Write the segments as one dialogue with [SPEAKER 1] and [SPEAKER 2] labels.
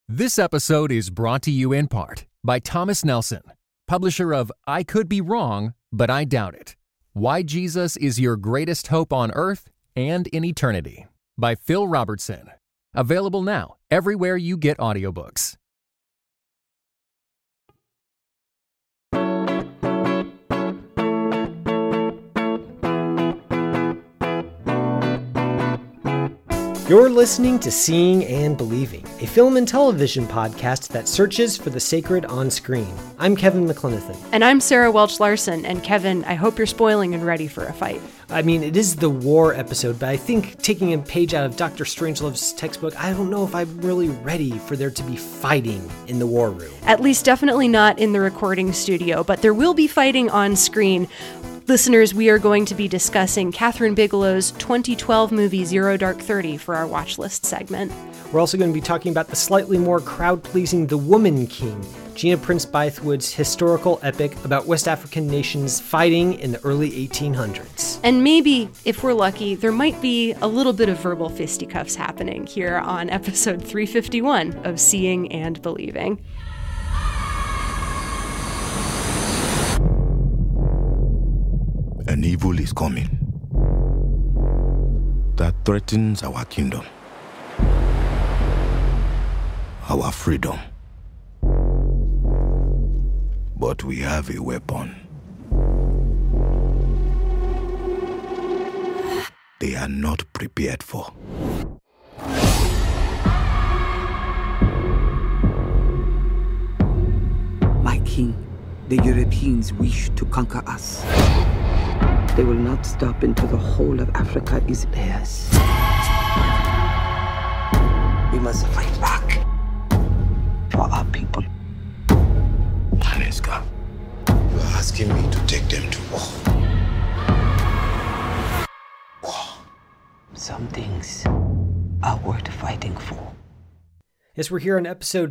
[SPEAKER 1] This episode is brought to you in part by Thomas Nelson, publisher of I Could Be Wrong, But I Doubt It. Why Jesus is Your Greatest Hope on Earth and in Eternity, by Phil Robertson. Available now everywhere you get audiobooks.
[SPEAKER 2] You're listening to Seeing and Believing, a film and television podcast that searches for the sacred on screen. I'm Kevin McLenithan.
[SPEAKER 3] And I'm Sarah Welch-Larson. And Kevin, I hope you're spoiling and ready for a fight.
[SPEAKER 2] I mean, it is the war episode, but I think taking a page out of Dr. Strangelove's textbook, I don't know if I'm really ready for there to be fighting in the war room.
[SPEAKER 3] At least definitely not in the recording studio, but there will be fighting on screen. Listeners, we are going to be discussing Kathryn Bigelow's 2012 movie Zero Dark 30 for our watch list segment.
[SPEAKER 2] We're also going to be talking about the slightly more crowd-pleasing The Woman King, Gina Prince Bythewood's historical epic about West African nations fighting in the early 1800s.
[SPEAKER 3] And maybe, if we're lucky, there might be a little bit of verbal fisticuffs happening here on episode 351 of Seeing and Believing.
[SPEAKER 4] An evil is coming that threatens our kingdom, our freedom. But we have a weapon. They are not prepared for.
[SPEAKER 5] My king, the Europeans wish to conquer us. They will not stop until the whole of Africa is theirs. We must fight back for our people.
[SPEAKER 4] Haneska, you are asking me to take them to war. War.
[SPEAKER 5] Some things are worth fighting for.
[SPEAKER 2] Yes, we're here on episode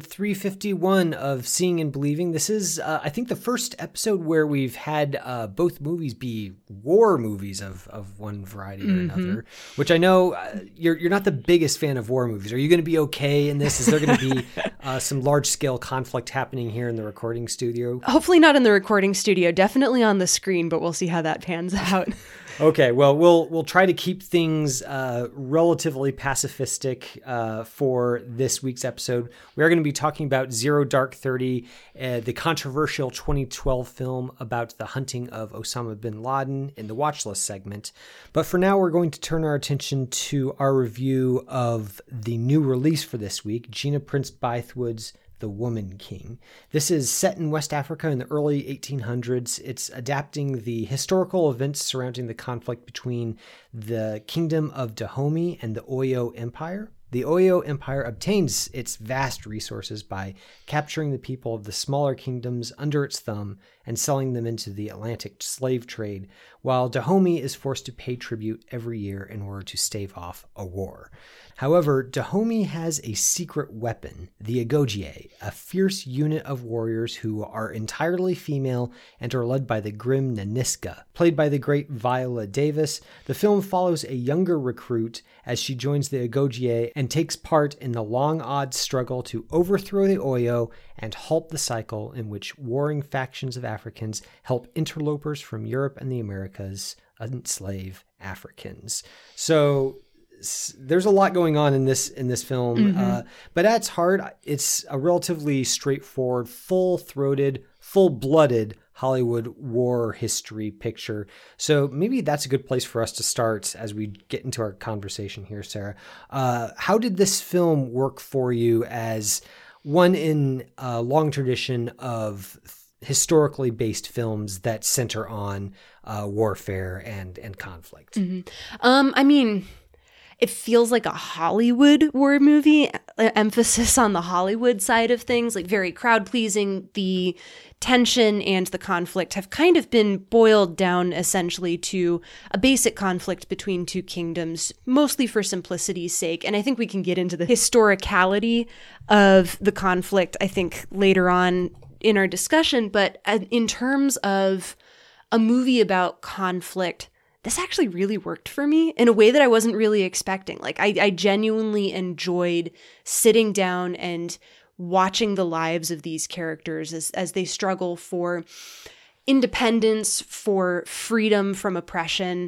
[SPEAKER 2] 351 of Seeing and Believing. This is, I think, the first episode where we've had both movies be war movies of one variety or another, which I know you're not the biggest fan of war movies. Are you going to be okay in this? Is there going to be some large-scale conflict happening here in the recording studio?
[SPEAKER 3] Hopefully not in the recording studio, definitely on the screen, but we'll see how that pans out.
[SPEAKER 2] Okay, well, we'll try to keep things relatively pacifistic for this week's episode. We are going to be talking about Zero Dark 30, the controversial 2012 film about the hunting of Osama bin Laden in the watch list segment. But for now, we're going to turn our attention to our review of the new release for this week, Gina Prince Bythewood's The Woman King. This is set in West Africa in the early 1800s. It's adapting the historical events surrounding the conflict between the Kingdom of Dahomey and the Oyo Empire. The Oyo Empire obtains its vast resources by capturing the people of the smaller kingdoms under its thumb and selling them into the Atlantic slave trade, while Dahomey is forced to pay tribute every year in order to stave off a war. However, Dahomey has a secret weapon, the Agojie, a fierce unit of warriors who are entirely female and are led by the grim Naniska. Played by the great Viola Davis, the film follows a younger recruit as she joins the Agojie and takes part in the long-odds struggle to overthrow the Oyo and halt the cycle in which warring factions of Africans help interlopers from Europe and the Americas enslave Africans. So there's a lot going on in this film, but at its heart, it's a relatively straightforward, full-throated, full-blooded Hollywood war history picture. So maybe that's a good place for us to start as we get into our conversation here, Sarah. How did this film work for you as one in a long tradition of historically based films that center on warfare and conflict?
[SPEAKER 3] I mean, it feels like a Hollywood war movie, emphasis on the Hollywood side of things, like very crowd pleasing. The tension and the conflict have kind of been boiled down essentially to a basic conflict between two kingdoms, mostly for simplicity's sake. And I think we can get into the historicality of the conflict, I think, later on in our discussion. But in terms of a movie about conflict, this actually really worked for me in a way that I wasn't really expecting. Like, I genuinely enjoyed sitting down and watching the lives of these characters as they struggle for independence, for freedom from oppression,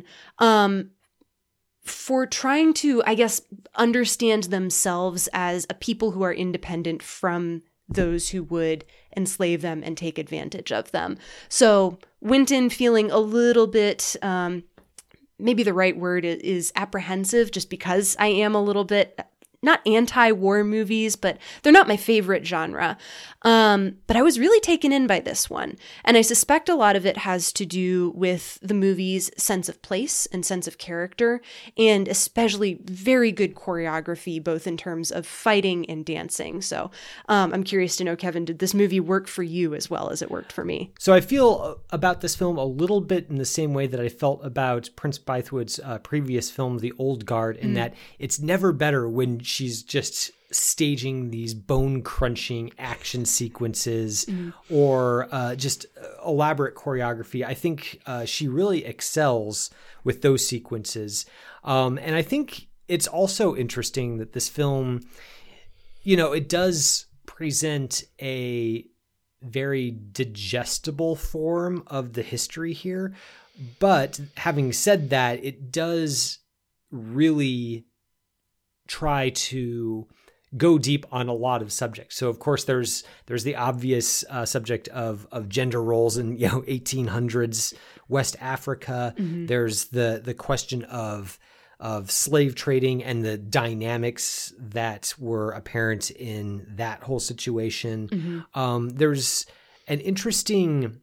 [SPEAKER 3] for trying to, I guess, understand themselves as a people who are independent from those who would enslave them and take advantage of them. So went in feeling a little bit, maybe the right word is apprehensive, just because I am a little bit, not anti-war movies, but they're not my favorite genre. But I was really taken in by this one. And I suspect a lot of it has to do with the movie's sense of place and sense of character, and especially very good choreography, both in terms of fighting and dancing. So I'm curious to know, Kevin, did this movie work for you as well as it worked for me?
[SPEAKER 2] So I feel about this film a little bit in the same way that I felt about Prince Bythewood's previous film, The Old Guard, in that it's never better when she's just staging these bone-crunching action sequences or just elaborate choreography. I think she really excels with those sequences. And I think it's also interesting that this film, it does present a very digestible form of the history here. But having said that, it does really try to go deep on a lot of subjects. So of course there's the obvious subject of gender roles in 1800s West Africa. There's the question of slave trading and the dynamics that were apparent in that whole situation. There's an interesting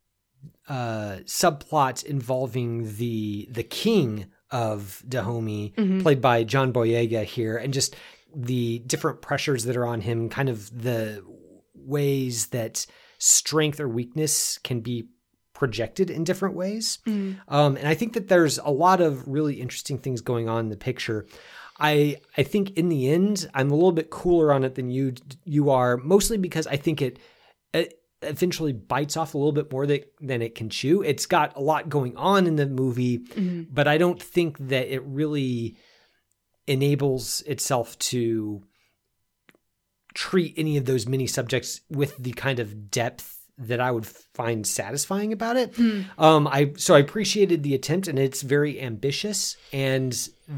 [SPEAKER 2] subplot involving the king of Dahomey, played by John Boyega here, and just the different pressures that are on him, kind of the ways that strength or weakness can be projected in different ways. And I think that there's a lot of really interesting things going on in the picture. I think in the end, I'm a little bit cooler on it than you are, mostly because I think it eventually bites off a little bit more than it can chew. It's got a lot going on in the movie, but I don't think that it really enables itself to treat any of those mini subjects with the kind of depth that I would find satisfying about it. So I appreciated the attempt, and it's very ambitious, and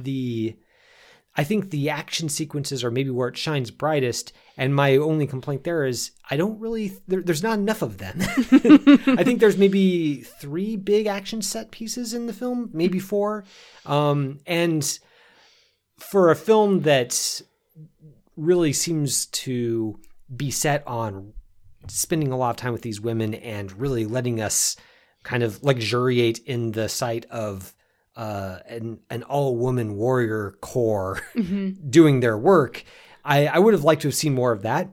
[SPEAKER 2] I think the action sequences are maybe where it shines brightest. And my only complaint there is there's not enough of them. I think there's maybe 3 big action set pieces in the film, maybe 4. And for a film that really seems to be set on spending a lot of time with these women and really letting us kind of luxuriate in the sight of an all-woman warrior corps doing their work, I would have liked to have seen more of that.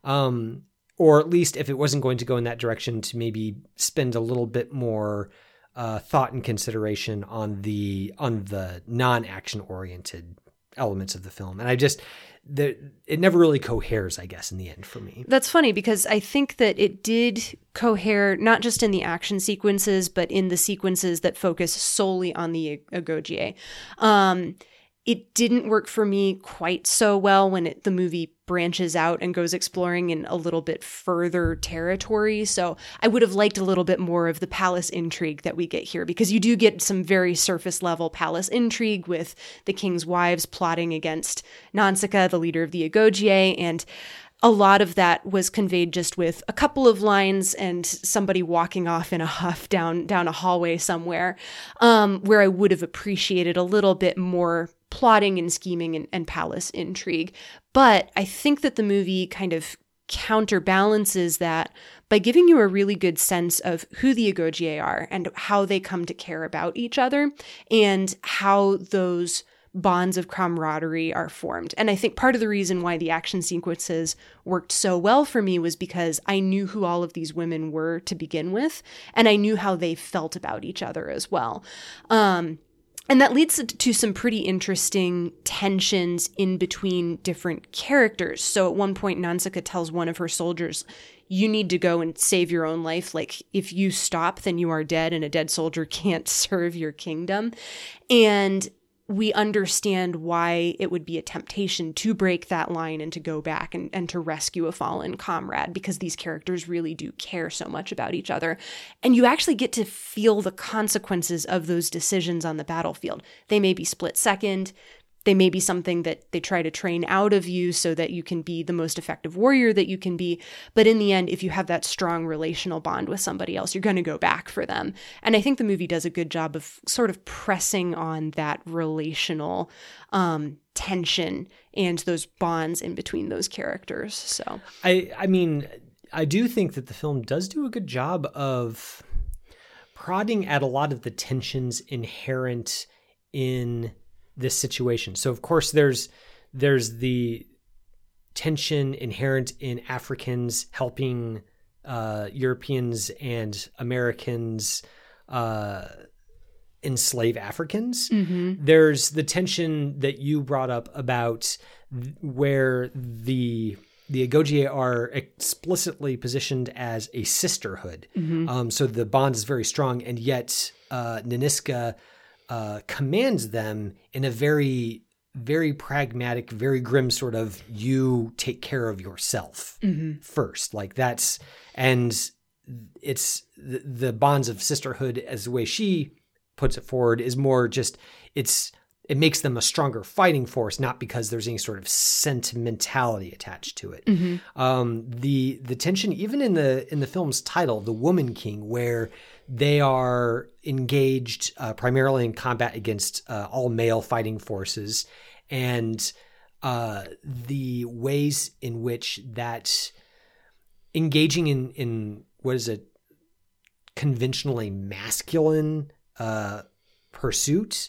[SPEAKER 2] Or at least if it wasn't going to go in that direction, to maybe spend a little bit more thought and consideration on the non-action oriented elements of the film. And it never really coheres, I guess, in the end for me. That's
[SPEAKER 3] funny, because I think that it did cohere not just in the action sequences, but in the sequences that focus solely on the Agoge. It didn't work for me quite so well when the movie branches out and goes exploring in a little bit further territory. So I would have liked a little bit more of the palace intrigue that we get here, because you do get some very surface level palace intrigue with the king's wives plotting against Nausicaa, the leader of the Agoge, and a lot of that was conveyed just with a couple of lines and somebody walking off in a huff down a hallway somewhere, where I would have appreciated a little bit more plotting and scheming and palace intrigue. But I think that the movie kind of counterbalances that by giving you a really good sense of who the Agoge are and how they come to care about each other and how those bonds of camaraderie are formed. And I think part of the reason why the action sequences worked so well for me was because I knew who all of these women were to begin with, and I knew how they felt about each other as well. And that leads to some pretty interesting tensions in between different characters. So at one point, Nausicaa tells one of her soldiers, you need to go and save your own life. Like, if you stop, then you are dead, and a dead soldier can't serve your kingdom. And we understand why it would be a temptation to break that line and to go back and to rescue a fallen comrade, because these characters really do care so much about each other. And you actually get to feel the consequences of those decisions on the battlefield. They may be split second. They may be something that they try to train out of you so that you can be the most effective warrior that you can be. But in the end, if you have that strong relational bond with somebody else, you're going to go back for them. And I think the movie does a good job of sort of pressing on that relational tension and those bonds in between those characters. So
[SPEAKER 2] I mean, I do think that the film does do a good job of prodding at a lot of the tensions inherent in this situation. So of course there's the tension inherent in Africans helping Europeans and Americans enslave Africans. Mm-hmm. There's the tension that you brought up about where the Agoge are explicitly positioned as a sisterhood. Mm-hmm. So the bond is very strong, and yet Nanisca commands them in a very, very pragmatic, very grim sort of, you take care of yourself first. Like that's, and it's the bonds of sisterhood, as the way she puts it forward, is more just, it makes them a stronger fighting force, not because there's any sort of sentimentality attached to it. Mm-hmm. The tension, even in the film's title, The Woman King, where they are engaged primarily in combat against all male fighting forces, and the ways in which that engaging in what is a conventionally masculine pursuit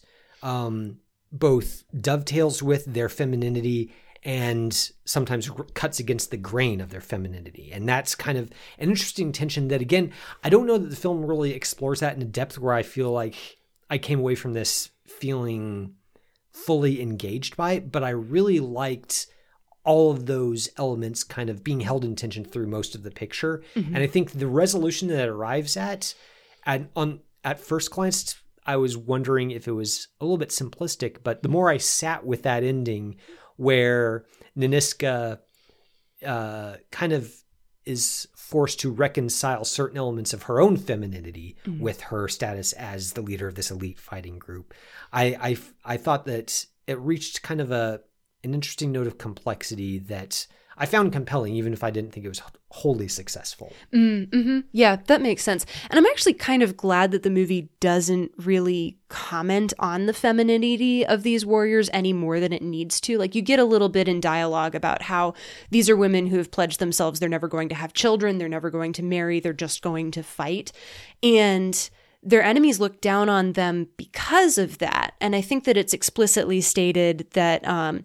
[SPEAKER 2] both dovetails with their femininity and sometimes cuts against the grain of their femininity. And that's kind of an interesting tension that, again, I don't know that the film really explores that in a depth where I feel like I came away from this feeling fully engaged by it, but I really liked all of those elements kind of being held in tension through most of the picture. Mm-hmm. And I think the resolution that it arrives at first glance, I was wondering if it was a little bit simplistic, but the more I sat with that ending where Nanisca kind of is forced to reconcile certain elements of her own femininity with her status as the leader of this elite fighting group, I thought that it reached kind of an interesting note of complexity that I found compelling, even if I didn't think it was wholly successful.
[SPEAKER 3] Mm-hmm. Yeah, that makes sense. And I'm actually kind of glad that the movie doesn't really comment on the femininity of these warriors any more than it needs to. Like, you get a little bit in dialogue about how these are women who have pledged themselves they're never going to have children, they're never going to marry, they're just going to fight. And their enemies look down on them because of that. And I think that it's explicitly stated that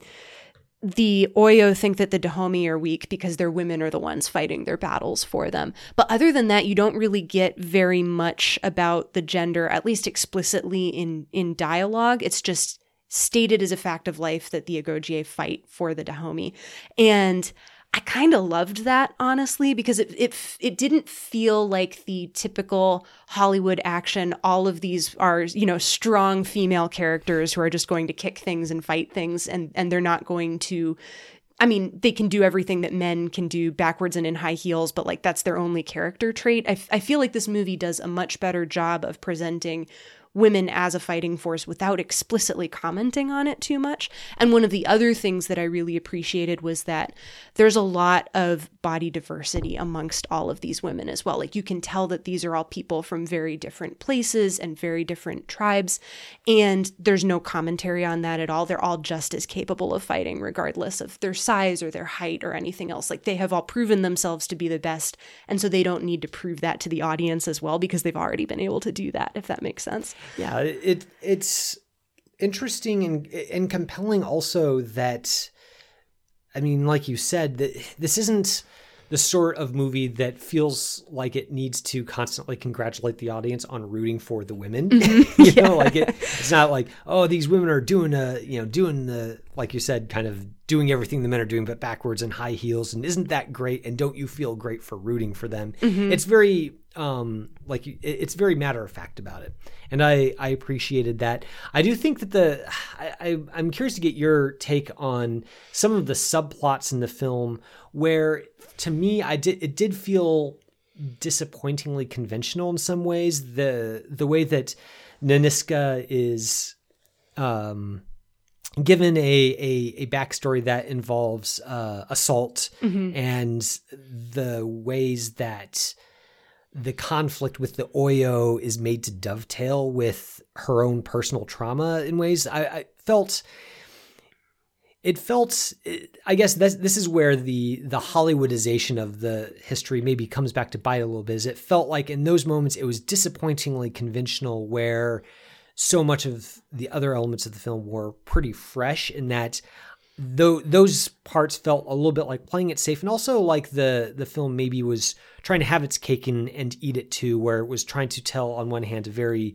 [SPEAKER 3] the Oyo think that the Dahomey are weak because their women are the ones fighting their battles for them. But other than that, you don't really get very much about the gender, at least explicitly in dialogue. It's just stated as a fact of life that the Agoge fight for the Dahomey. And I kind of loved that, honestly, because it didn't feel like the typical Hollywood action. All of these are, strong female characters who are just going to kick things and fight things, and they're not going to, they can do everything that men can do backwards and in high heels, but like that's their only character trait. I feel like this movie does a much better job of presenting women as a fighting force without explicitly commenting on it too much. And one of the other things that I really appreciated was that there's a lot of body diversity amongst all of these women as well. Like, you can tell that these are all people from very different places and very different tribes, and there's no commentary on that at all. They're all just as capable of fighting regardless of their size or their height or anything else. Like, they have all proven themselves to be the best, and so they don't need to prove that to the audience as well, because they've already been able to do that, if that makes sense.
[SPEAKER 2] Yeah, it's interesting and compelling also that, like you said, that this isn't the sort of movie that feels like it needs to constantly congratulate the audience on rooting for the women. It's not like, oh, these women are doing the, like you said, kind of doing everything the men are doing, but backwards in high heels. And isn't that great? And don't you feel great for rooting for them? Mm-hmm. It's very like it's very matter of fact about it, and I appreciated that. I do think that I'm curious to get your take on some of the subplots in the film where, to me, it did feel disappointingly conventional in some ways. The way that Nanisca is given a backstory that involves assault, and the ways that the conflict with the Oyo is made to dovetail with her own personal trauma in ways I felt. I guess this is where the Hollywoodization of the history maybe comes back to bite a little bit. Is it felt like in those moments it was disappointingly conventional, where so much of the other elements of the film were pretty fresh, in that those parts felt a little bit like playing it safe, and also like the film maybe was trying to have its cake and eat it too, where it was trying to tell on one hand a very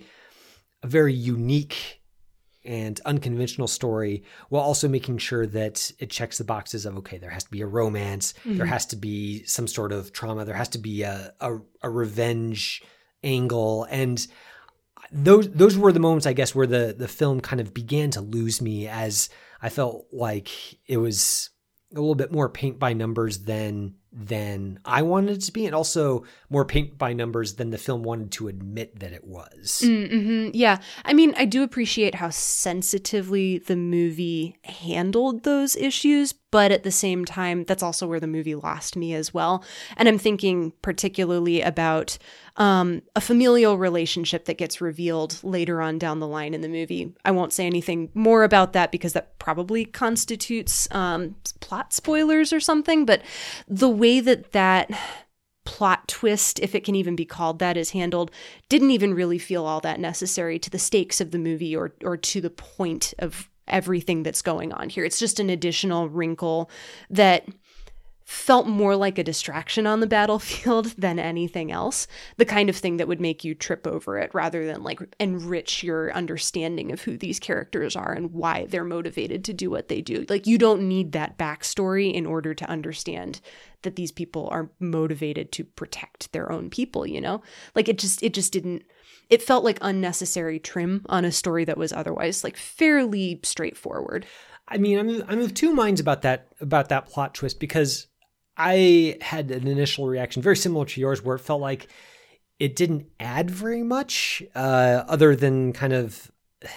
[SPEAKER 2] unique and unconventional story, while also making sure that it checks the boxes of, okay, there has to be a romance, there has to be some sort of trauma, there has to be a revenge angle, and those were the moments, I guess, where the film kind of began to lose me, as I felt like it was a little bit more paint by numbers than I wanted it to be, and also more paint by numbers than the film wanted to admit that it was.
[SPEAKER 3] Yeah. I mean, I do appreciate how sensitively the movie handled those issues, but at the same time, that's also where the movie lost me as well. And I'm thinking particularly about a familial relationship that gets revealed later on down the line in the movie. I won't say anything more about that because that probably constitutes plot spoilers or something, but the way that plot twist, if it can even be called that, is handled, didn't even really feel all that necessary to the stakes of the movie or to the point of everything that's going on here. It's just an additional wrinkle that felt more like a distraction on the battlefield than anything else. The kind of thing that would make you trip over it rather than like enrich your understanding of who these characters are and why they're motivated to do what they do. Like, you don't need that backstory in order to understand that these people are motivated to protect their own people, you know? Like, it just didn't, it felt like unnecessary trim on a story that was otherwise like fairly straightforward.
[SPEAKER 2] I mean, I'm of two minds about that plot twist, because I had an initial reaction very similar to yours, where it felt like it didn't add very much, other than kind of,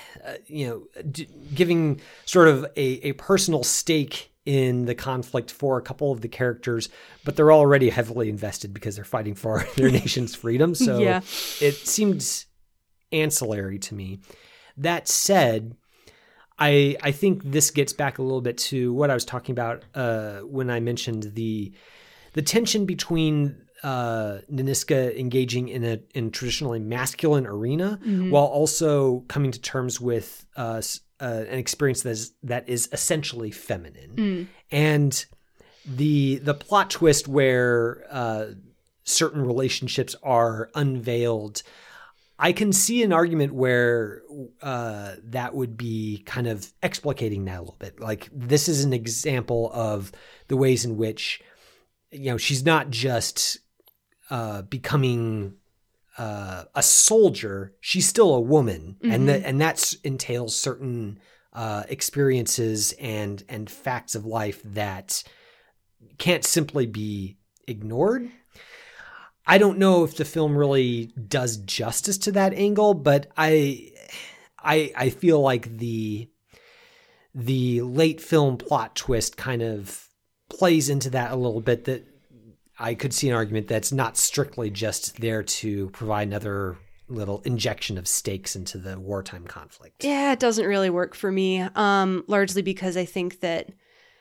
[SPEAKER 2] giving sort of a personal stake in the conflict for a couple of the characters, but they're already heavily invested because they're fighting for their nation's freedom. So yeah. It seemed ancillary to me. That said, I think this gets back a little bit to what I was talking about when I mentioned the tension between Nanisca engaging in a traditionally masculine arena, while also coming to terms with an experience that is essentially feminine. And the plot twist where certain relationships are unveiled, I can see an argument where that would be kind of explicating that a little bit. Like, this is an example of the ways in which, she's not just becoming a soldier; she's still a woman, and that entails certain experiences and facts of life that can't simply be ignored. I don't know if the film really does justice to that angle, but I feel like the late film plot twist kind of plays into that a little bit, that I could see an argument that's not strictly just there to provide another little injection of stakes into the wartime conflict.
[SPEAKER 3] Yeah, it doesn't really work for me, largely because I think that,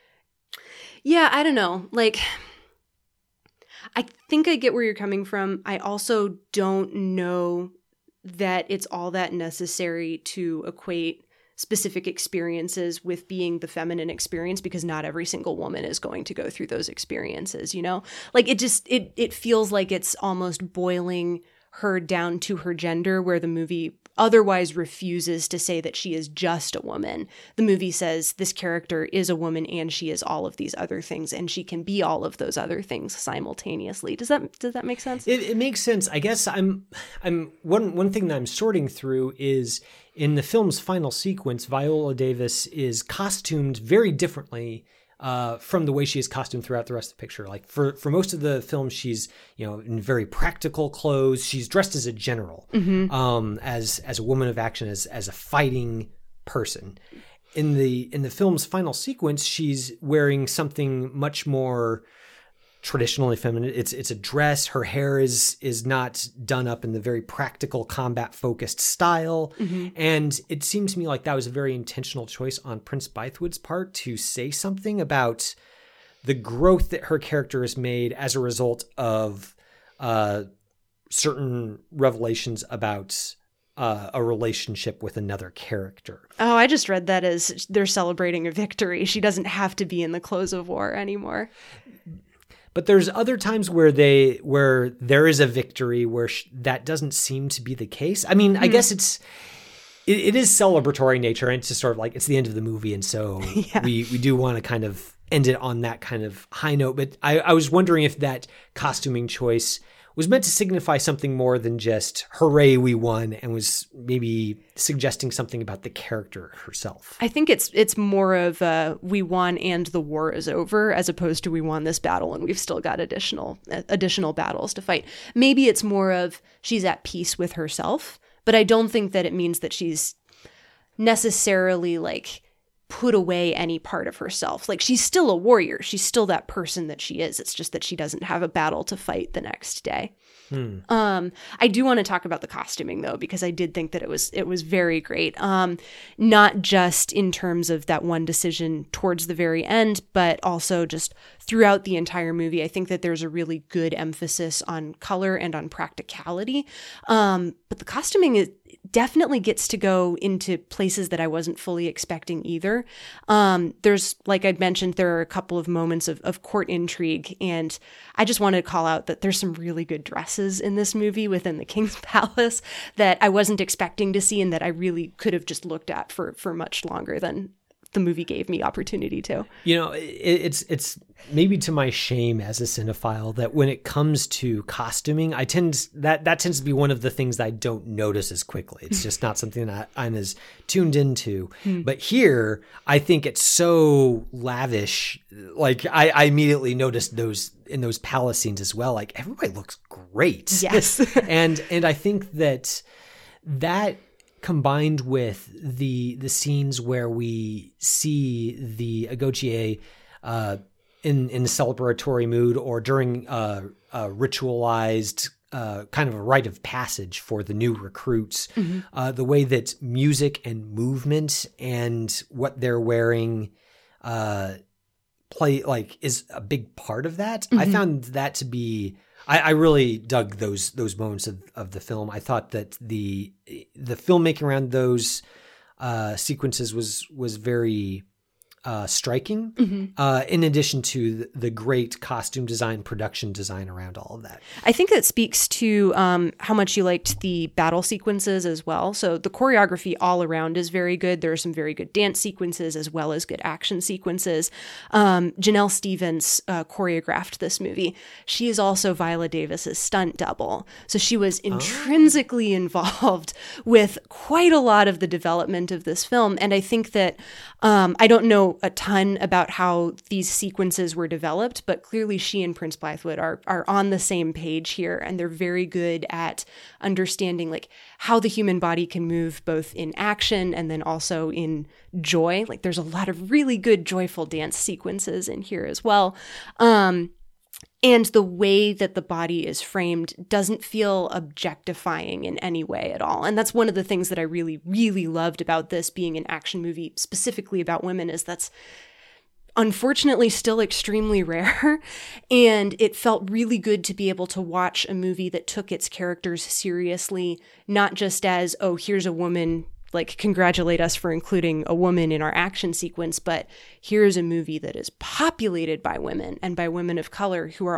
[SPEAKER 3] I don't know, like, I think I get where you're coming from. I also don't know that it's all that necessary to equate specific experiences with being the feminine experience, because not every single woman is going to go through those experiences, Like, it feels like it's almost boiling her down to her gender, where the movie otherwise refuses to say that she is just a woman. The movie says this character is a woman and she is all of these other things, and she can be all of those other things simultaneously. Does that make sense?
[SPEAKER 2] It makes sense. I guess I'm one thing that I'm sorting through is in the film's final sequence, Viola Davis is costumed very differently from the way she is costumed throughout the rest of the picture. Like for most of the film, she's, in very practical clothes. She's dressed as a general, as a woman of action, as a fighting person. In the film's final sequence, she's wearing something much more traditionally feminine. It's a dress. Her hair is not done up in the very practical combat focused style. And it seemed to me like that was a very intentional choice on Prince Bythewood's part to say something about the growth that her character has made as a result of certain revelations about a relationship with another character.
[SPEAKER 3] Oh, I just read that as they're celebrating a victory. She doesn't have to be in the clothes of war anymore.
[SPEAKER 2] But there's other times where there is a victory where that doesn't seem to be the case. I mean, I guess it is celebratory in nature, and it's just sort of like it's the end of the movie, and so we do want to kind of end it on that kind of high note. But I was wondering if that costuming choice was meant to signify something more than just hooray, we won, and was maybe suggesting something about the character herself.
[SPEAKER 3] I think it's more of we won and the war is over, as opposed to we won this battle and we've still got additional battles to fight. Maybe it's more of she's at peace with herself, but I don't think that it means that she's necessarily like put away any part of herself. Like, she's still a warrior. She's still that person that she is. It's just that she doesn't have a battle to fight the next day. I do want to talk about the costuming, though, because I did think that it was very great. Not just in terms of that one decision towards the very end, but also just throughout the entire movie. I think that there's a really good emphasis on color and on practicality. But the costuming definitely gets to go into places that I wasn't fully expecting either. There's, like I mentioned, there are a couple of moments of court intrigue, and I just wanted to call out that there's some really good dresses in this movie within the King's Palace that I wasn't expecting to see and that I really could have just looked at for much longer than the movie gave me opportunity to.
[SPEAKER 2] It's maybe to my shame as a cinephile that when it comes to costuming, that tends to be one of the things that I don't notice as quickly. It's just not something that I'm as tuned into. But here, I think it's so lavish. Like, I immediately noticed those in those palace scenes as well. Like, everybody looks great.
[SPEAKER 3] Yes.
[SPEAKER 2] and I think that combined with the scenes where we see the Agotier in a celebratory mood or during a ritualized kind of a rite of passage for the new recruits, the way that music and movement and what they're wearing is a big part of that. I found that to be... I really dug those moments of the film. I thought that the filmmaking around those sequences was very striking, in addition to the great costume design, production design around all of that.
[SPEAKER 3] I think that speaks to how much you liked the battle sequences as well. So the choreography all around is very good. There are some very good dance sequences as well as good action sequences. Janelle Stevens choreographed this movie. She is also Viola Davis's stunt double. So she was intrinsically involved with quite a lot of the development of this film. And I think that I don't know a ton about how these sequences were developed, but clearly she and Prince Bythewood are on the same page here, and they're very good at understanding like how the human body can move both in action and then also in joy. Like, there's a lot of really good joyful dance sequences in here as well. And the way that the body is framed doesn't feel objectifying in any way at all. And that's one of the things that I really, really loved about this being an action movie specifically about women, is that's unfortunately still extremely rare. And it felt really good to be able to watch a movie that took its characters seriously, not just as, oh, here's a woman, like, congratulate us for including a woman in our action sequence, but here's a movie that is populated by women and by women of color who are all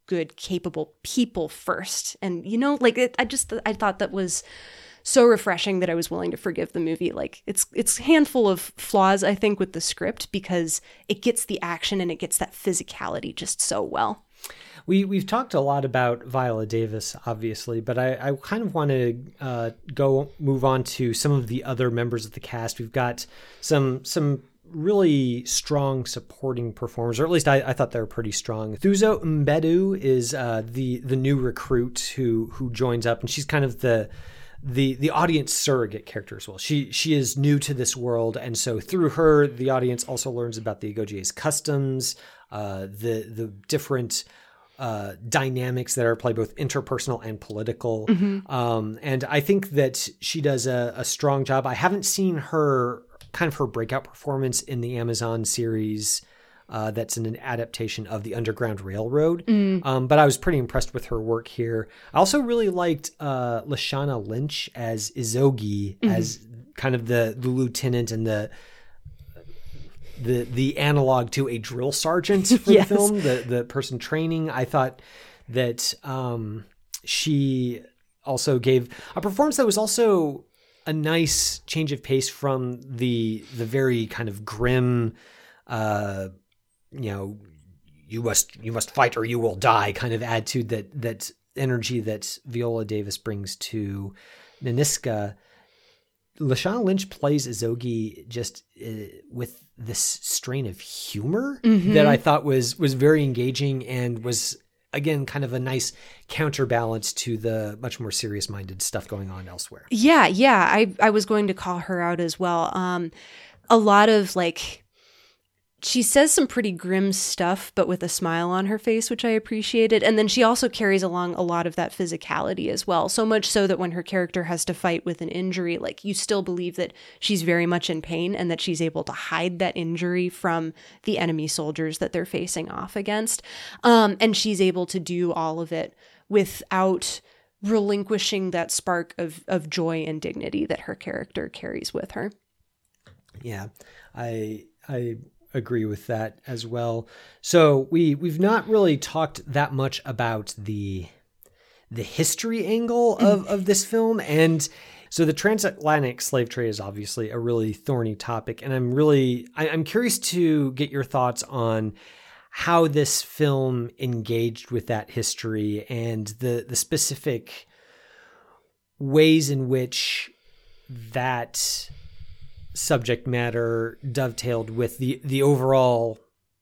[SPEAKER 3] good, capable people first. And, I thought that was so refreshing that I was willing to forgive the movie. Like, it's a handful of flaws, I think, with the script, because it gets the action and it gets that physicality just so well.
[SPEAKER 2] We've talked a lot about Viola Davis, obviously, but I kind of want to move on to some of the other members of the cast. We've got some really strong supporting performers, or at least I thought they were pretty strong. Thuso Mbedu is the new recruit who joins up, and she's kind of the audience surrogate character as well. She is new to this world, and so through her, the audience also learns about the Agojie's customs, the different dynamics that are at play, both interpersonal and political. And I think that she does a strong job. I haven't seen her breakout performance in the Amazon series that's an adaptation of the Underground Railroad. But I was pretty impressed with her work here. I also really liked Lashana Lynch as Izogi, as kind of the lieutenant and the analog to a drill sergeant for the film, the person training. I thought that she also gave a performance that was also a nice change of pace from the very kind of grim, you must fight or you will die kind of attitude, that energy that Viola Davis brings to Nanisca. Lashana Lynch plays Izogi just with this strain of humor that I thought was very engaging and was, again, kind of a nice counterbalance to the much more serious-minded stuff going on elsewhere. Yeah.
[SPEAKER 3] I was going to call her out as well. A lot of, she says some pretty grim stuff, but with a smile on her face, which I appreciated. And then she also carries along a lot of that physicality as well. So much so that when her character has to fight with an injury, you still believe that she's very much in pain and that she's able to hide that injury from the enemy soldiers that they're facing off against. And she's able to do all of it without relinquishing that spark of joy and dignity that her character carries with her.
[SPEAKER 2] Yeah, I agree with that as well. So we've not really talked that much about the history angle of this film. And so the transatlantic slave trade is obviously a really thorny topic. And I'm curious to get your thoughts on how this film engaged with that history and the specific ways in which that subject matter dovetailed with the overall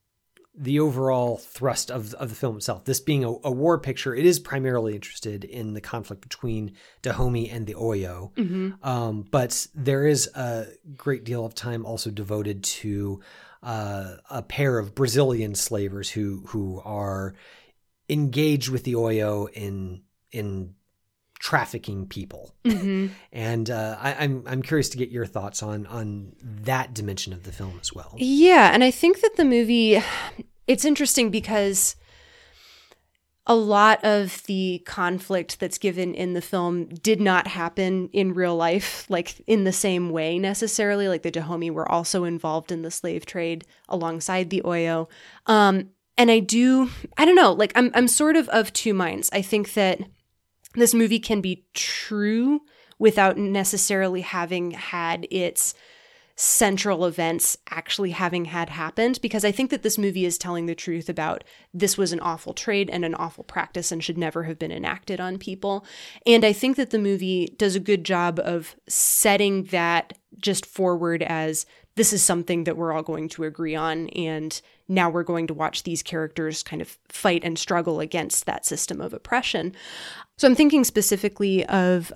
[SPEAKER 2] thrust of the film itself. This being a war picture, it is primarily interested in the conflict between Dahomey and the Oyo. But there is a great deal of time also devoted to a pair of Brazilian slavers who are engaged with the Oyo in trafficking people. And I'm curious to get your thoughts on that dimension of the film as well.
[SPEAKER 3] Yeah, and I think that the movie, it's interesting because a lot of the conflict that's given in the film did not happen in real life, in the same way necessarily. The Dahomey were also involved in the slave trade alongside the Oyo. And I don't know, I'm sort of two minds. I think that this movie can be true without necessarily having had its central events actually having had happened, because I think that this movie is telling the truth about this was an awful trade and an awful practice and should never have been enacted on people. And I think that the movie does a good job of setting that just forward as this is something that we're all going to agree on, and now we're going to watch these characters kind of fight and struggle against that system of oppression. So I'm thinking specifically of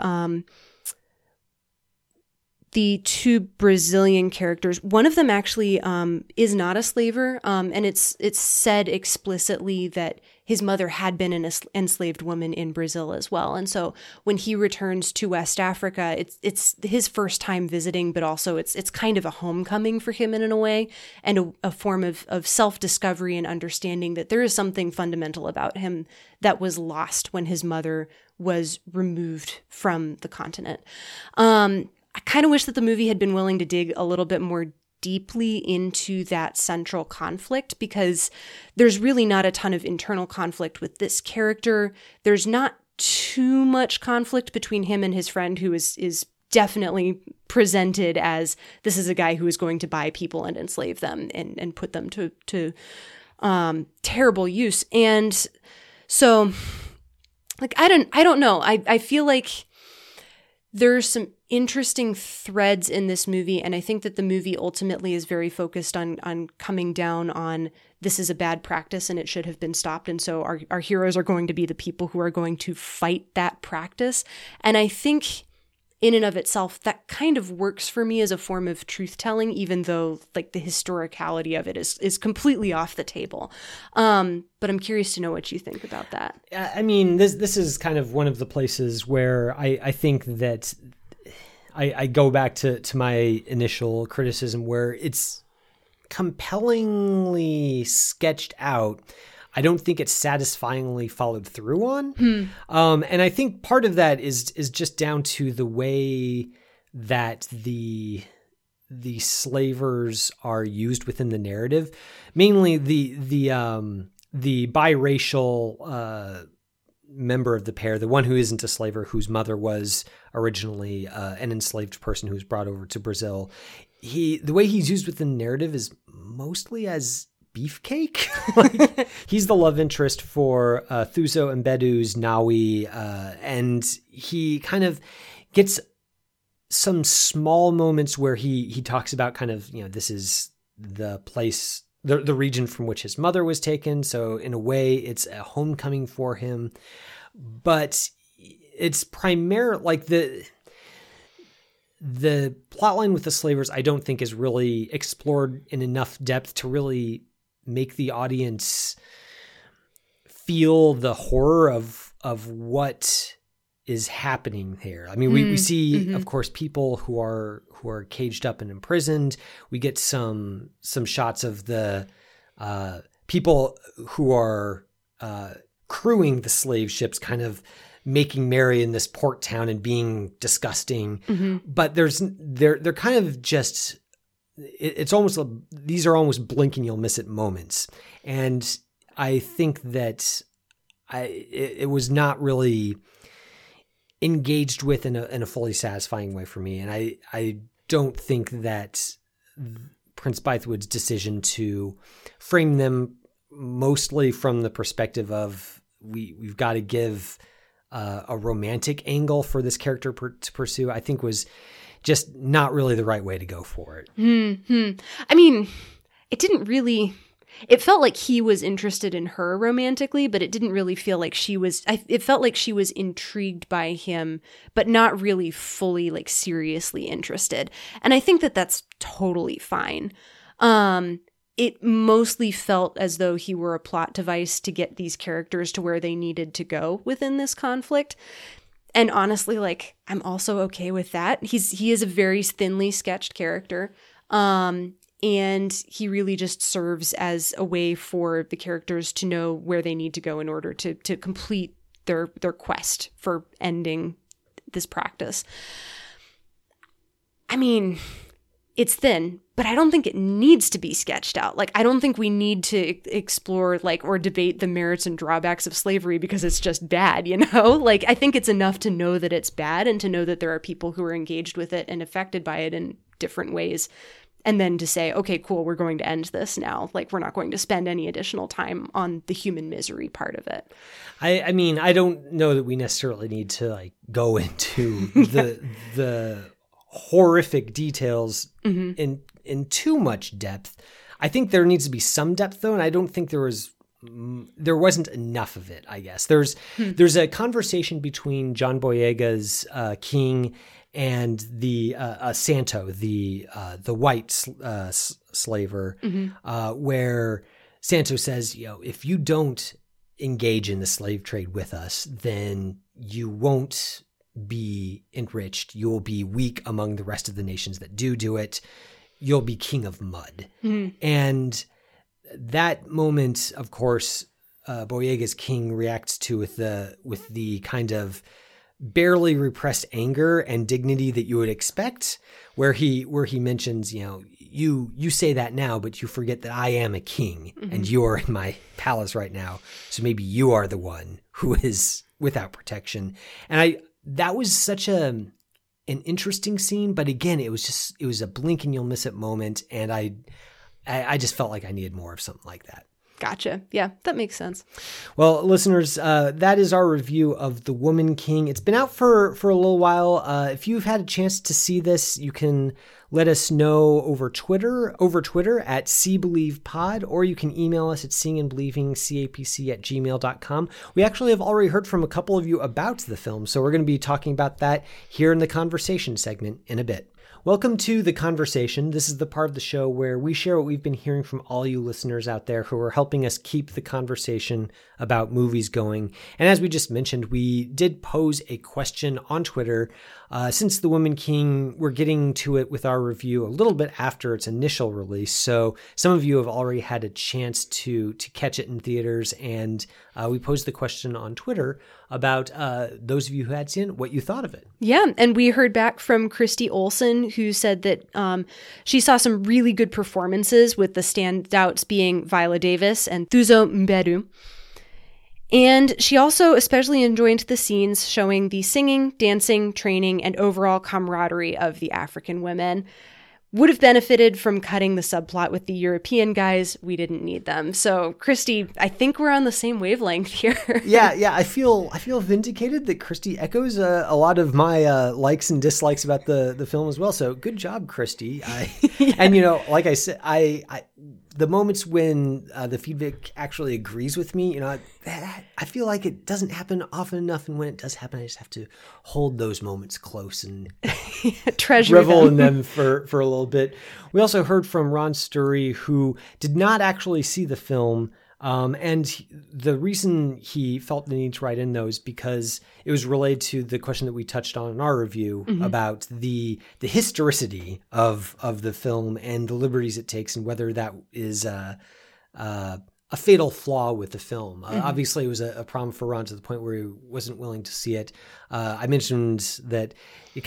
[SPEAKER 3] the two Brazilian characters. One of them actually is not a slaver, and it's said explicitly that his mother had been an enslaved woman in Brazil as well. And so when he returns to West Africa, it's his first time visiting, but also it's kind of a homecoming for him in a way, and a form of self-discovery and understanding that there is something fundamental about him that was lost when his mother was removed from the continent. I kind of wish that the movie had been willing to dig a little bit more deeply into that central conflict, because there's really not a ton of internal conflict with this character. There's not too much conflict between him and his friend, who is definitely presented as this is a guy who is going to buy people and enslave them and put them to terrible use. And so, like, I don't know. I feel like there's some interesting threads in this movie, and I think that the movie ultimately is very focused on coming down on this is a bad practice and it should have been stopped, and so our heroes are going to be the people who are going to fight that practice. And I think in and of itself, that kind of works for me as a form of truth-telling, even though like the historicality of it is completely off the table. But I'm curious to know what you think about that.
[SPEAKER 2] I mean, this is kind of one of the places where I think that I go back to my initial criticism, where it's compellingly sketched out. I don't think it's satisfyingly followed through on. And I think part of that is just down to the way that the slavers are used within the narrative, mainly the biracial member of the pair, the one who isn't a slaver, whose mother was originally an enslaved person who was brought over to Brazil. The way he's used within the narrative is mostly as beefcake. Like, he's the love interest for Thuso Mbedu's Nawi, and he kind of gets some small moments where he talks about kind of, this is the place, the region from which his mother was taken. So in a way, it's a homecoming for him. But it's primarily like the plotline with the slavers, I don't think is really explored in enough depth to really make the audience feel the horror of what is happening here. I mean, we see, of course, people who are caged up and imprisoned. We get some shots of the people who are crewing the slave ships kind of making merry in this port town and being disgusting. But they're kind of just, it's almost, these are almost blink and you'll miss it moments. And I think that it was not really engaged with in a fully satisfying way for me. And I don't think that Prince Bythewood's decision to frame them mostly from the perspective of we've got to give a romantic angle for this character to pursue, I think was just not really the right way to go for it.
[SPEAKER 3] I mean, it felt like he was interested in her romantically, but it didn't really feel like she was, it felt like she was intrigued by him, but not really fully like seriously interested. And I think that that's totally fine. It mostly felt as though he were a plot device to get these characters to where they needed to go within this conflict. And honestly, like, I'm also okay with that. He is a very thinly sketched character. And he really just serves as a way for the characters to know where they need to go in order to complete their quest for ending this practice. I mean, it's thin, but I don't think it needs to be sketched out. Like, I don't think we need to explore or debate the merits and drawbacks of slavery because it's just bad, Like, I think it's enough to know that it's bad and to know that there are people who are engaged with it and affected by it in different ways. And then to say, okay, cool, we're going to end this now. Like, we're not going to spend any additional time on the human misery part of it.
[SPEAKER 2] I mean, I don't know that we necessarily need to go into the horrific details in too much depth. I think there needs to be some depth though, and I don't think there wasn't enough of it, I guess. There's a conversation between John Boyega's king and the Santo, the white slaver, where Santo says, if you don't engage in the slave trade with us, then you won't be enriched. You'll be weak among the rest of the nations that do it. You'll be king of mud. And that moment, of course, Boyega's king reacts to with the kind of barely repressed anger and dignity that you would expect, where he mentions, you say that now, but you forget that I am a king and you're in my palace right now. So maybe you are the one who is without protection. And that was such an interesting scene, but again, it was a blink and you'll miss it moment. And I just felt like I needed more of something like that.
[SPEAKER 3] Gotcha. Yeah, that makes sense.
[SPEAKER 2] Well, listeners, that is our review of The Woman King. It's been out for a little while. If you've had a chance to see this, you can let us know over Twitter at SeeBelievePod, or you can email us at seeingandbelievingcapc@gmail.com. We actually have already heard from a couple of you about the film, so we're going to be talking about that here in the conversation segment in a bit. Welcome to The Conversation. This is the part of the show where we share what we've been hearing from all you listeners out there who are helping us keep the conversation about movies going. And as we just mentioned, we did pose a question on Twitter. Since The Woman King, we're getting to it with our review a little bit after its initial release. So some of you have already had a chance to catch it in theaters. And we posed the question on Twitter about those of you who had seen it, what you thought of it.
[SPEAKER 3] Yeah, and we heard back from Christy Olsen, who said that she saw some really good performances, with the standouts being Viola Davis and Thuso Mbedu. And she also especially enjoyed the scenes showing the singing, dancing, training, and overall camaraderie of the African women. Would have benefited from cutting the subplot with the European guys. We didn't need them. So, Christy, I think we're on the same wavelength here.
[SPEAKER 2] Yeah. I feel vindicated that Christy echoes a lot of my likes and dislikes about the film as well. So, good job, Christy.
[SPEAKER 3] Yeah.
[SPEAKER 2] And like I said, the moments when the feedback actually agrees with me, I feel like it doesn't happen often enough. And when it does happen, I just have to hold those moments close and
[SPEAKER 3] treasure
[SPEAKER 2] revel
[SPEAKER 3] them.
[SPEAKER 2] in them for a little bit. We also heard from Ron Sturry, who did not actually see the film. And the reason he felt the need to write in those because it was related to the question that we touched on in our review about the historicity of the film and the liberties it takes, and whether that is a fatal flaw with the film. Obviously, it was a problem for Ron to the point where he wasn't willing to see it. I mentioned that it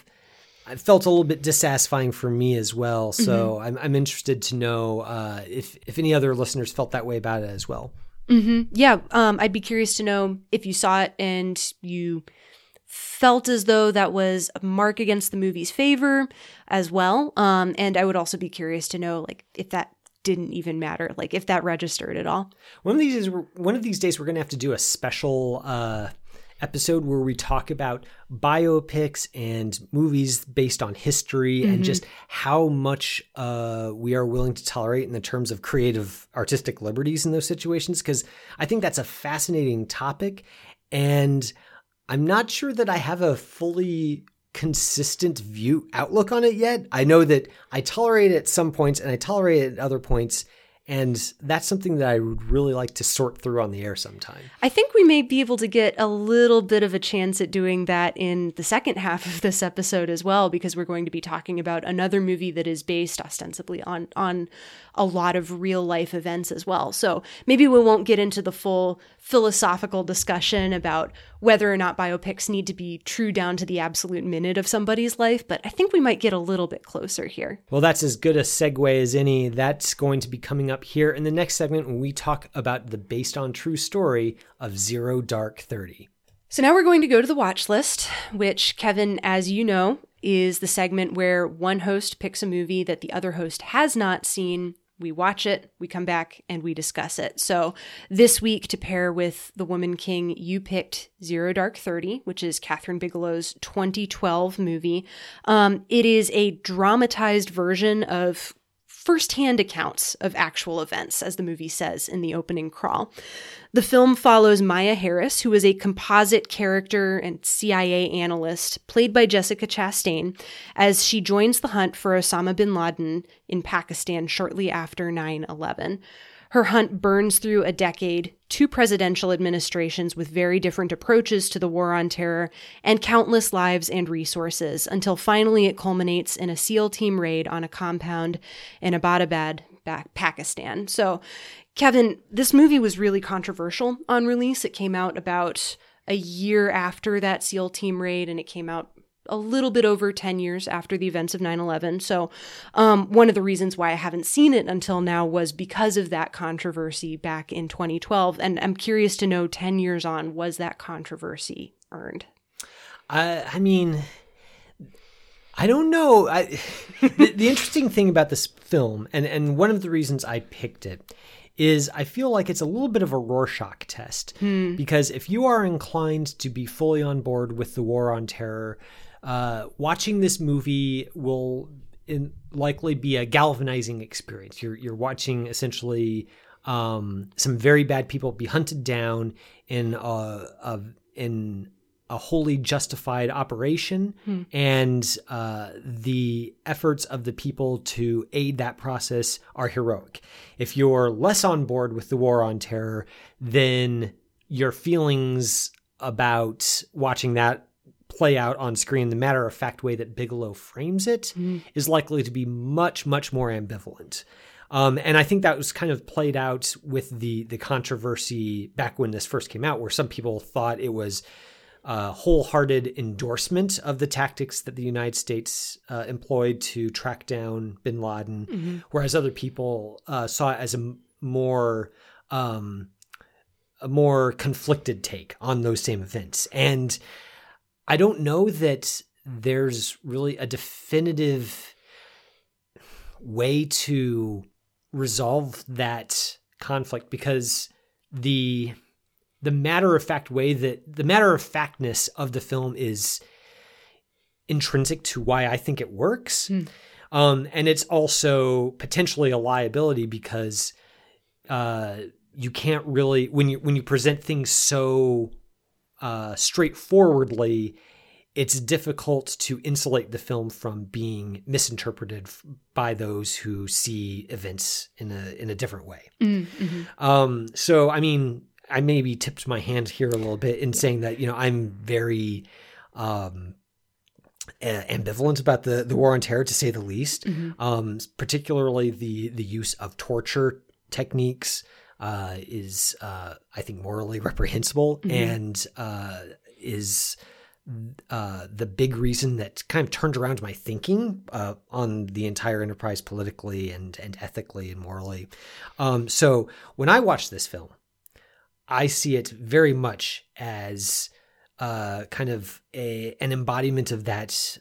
[SPEAKER 2] I felt a little bit dissatisfying for me as well. So I'm interested to know if any other listeners felt that way about it as well.
[SPEAKER 3] Yeah, I'd be curious to know if you saw it and you felt as though that was a mark against the movie's favor as well. And I would also be curious to know if that didn't even matter, if that registered at all.
[SPEAKER 2] One of these days we're going to have to do a special episode where we talk about biopics and movies based on history and just how much we are willing to tolerate in the terms of creative artistic liberties in those situations, because I think that's a fascinating topic, and I'm not sure that I have a fully consistent outlook on it yet. I know that I tolerate it at some points and I tolerate it at other points. And that's something that I would really like to sort through on the air sometime.
[SPEAKER 3] I think we may be able to get a little bit of a chance at doing that in the second half of this episode as well, because we're going to be talking about another movie that is based ostensibly on a lot of real life events as well. So maybe we won't get into the full philosophical discussion about whether or not biopics need to be true down to the absolute minute of somebody's life, but I think we might get a little bit closer here.
[SPEAKER 2] Well, that's as good a segue as any. That's going to be coming up here in the next segment when we talk about the based on true story of Zero Dark 30.
[SPEAKER 3] So now we're going to go to the watch list, which, Kevin, as you know, is the segment where one host picks a movie that the other host has not seen. We watch it, we come back, and we discuss it. So this week, to pair with The Woman King, you picked Zero Dark 30, which is Kathryn Bigelow's 2012 movie. It is a dramatized version of firsthand accounts of actual events, as the movie says in the opening crawl. The film follows Maya Harris, who is a composite character and CIA analyst, played by Jessica Chastain, as she joins the hunt for Osama bin Laden in Pakistan shortly after 9/11. Her hunt burns through a decade, 2 presidential administrations with very different approaches to the war on terror, and countless lives and resources, until finally it culminates in a SEAL team raid on a compound in Abbottabad, Pakistan. So, Kevin, this movie was really controversial on release. It came out about a year after that SEAL team raid, and it came out a little bit over 10 years after the events of 9/11. So one of the reasons why I haven't seen it until now was because of that controversy back in 2012. And I'm curious to know, 10 years on, was that controversy earned?
[SPEAKER 2] I mean, I don't know. The interesting thing about this film, and one of the reasons I picked it, is I feel like it's a little bit of a Rorschach test. Because if you are inclined to be fully on board with the War on Terror, watching this movie will likely be a galvanizing experience. You're watching essentially some very bad people be hunted down in a wholly justified operation, and the efforts of the people to aid that process are heroic. If you're less on board with the War on Terror, then your feelings about watching that play out on screen, the matter-of-fact way that Bigelow frames it, is likely to be much, much more ambivalent. And I think that was kind of played out with the controversy back when this first came out, where some people thought it was wholehearted endorsement of the tactics that the United States employed to track down bin Laden, whereas other people saw it as a more conflicted take on those same events. And I don't know that there's really a definitive way to resolve that conflict, because the matter-of-factness of the film is intrinsic to why I think it works. And it's also potentially a liability, because you can't really, when you present things so straightforwardly, it's difficult to insulate the film from being misinterpreted by those who see events in a different way. So, I mean, I maybe tipped my hand here a little bit in saying that, I'm very ambivalent about the War on Terror, to say the least. Particularly the use of torture techniques is, I think, morally reprehensible, and is the big reason that kind of turned around my thinking on the entire enterprise politically and ethically and morally. So when I watch this film, I see it very much as kind of an embodiment of that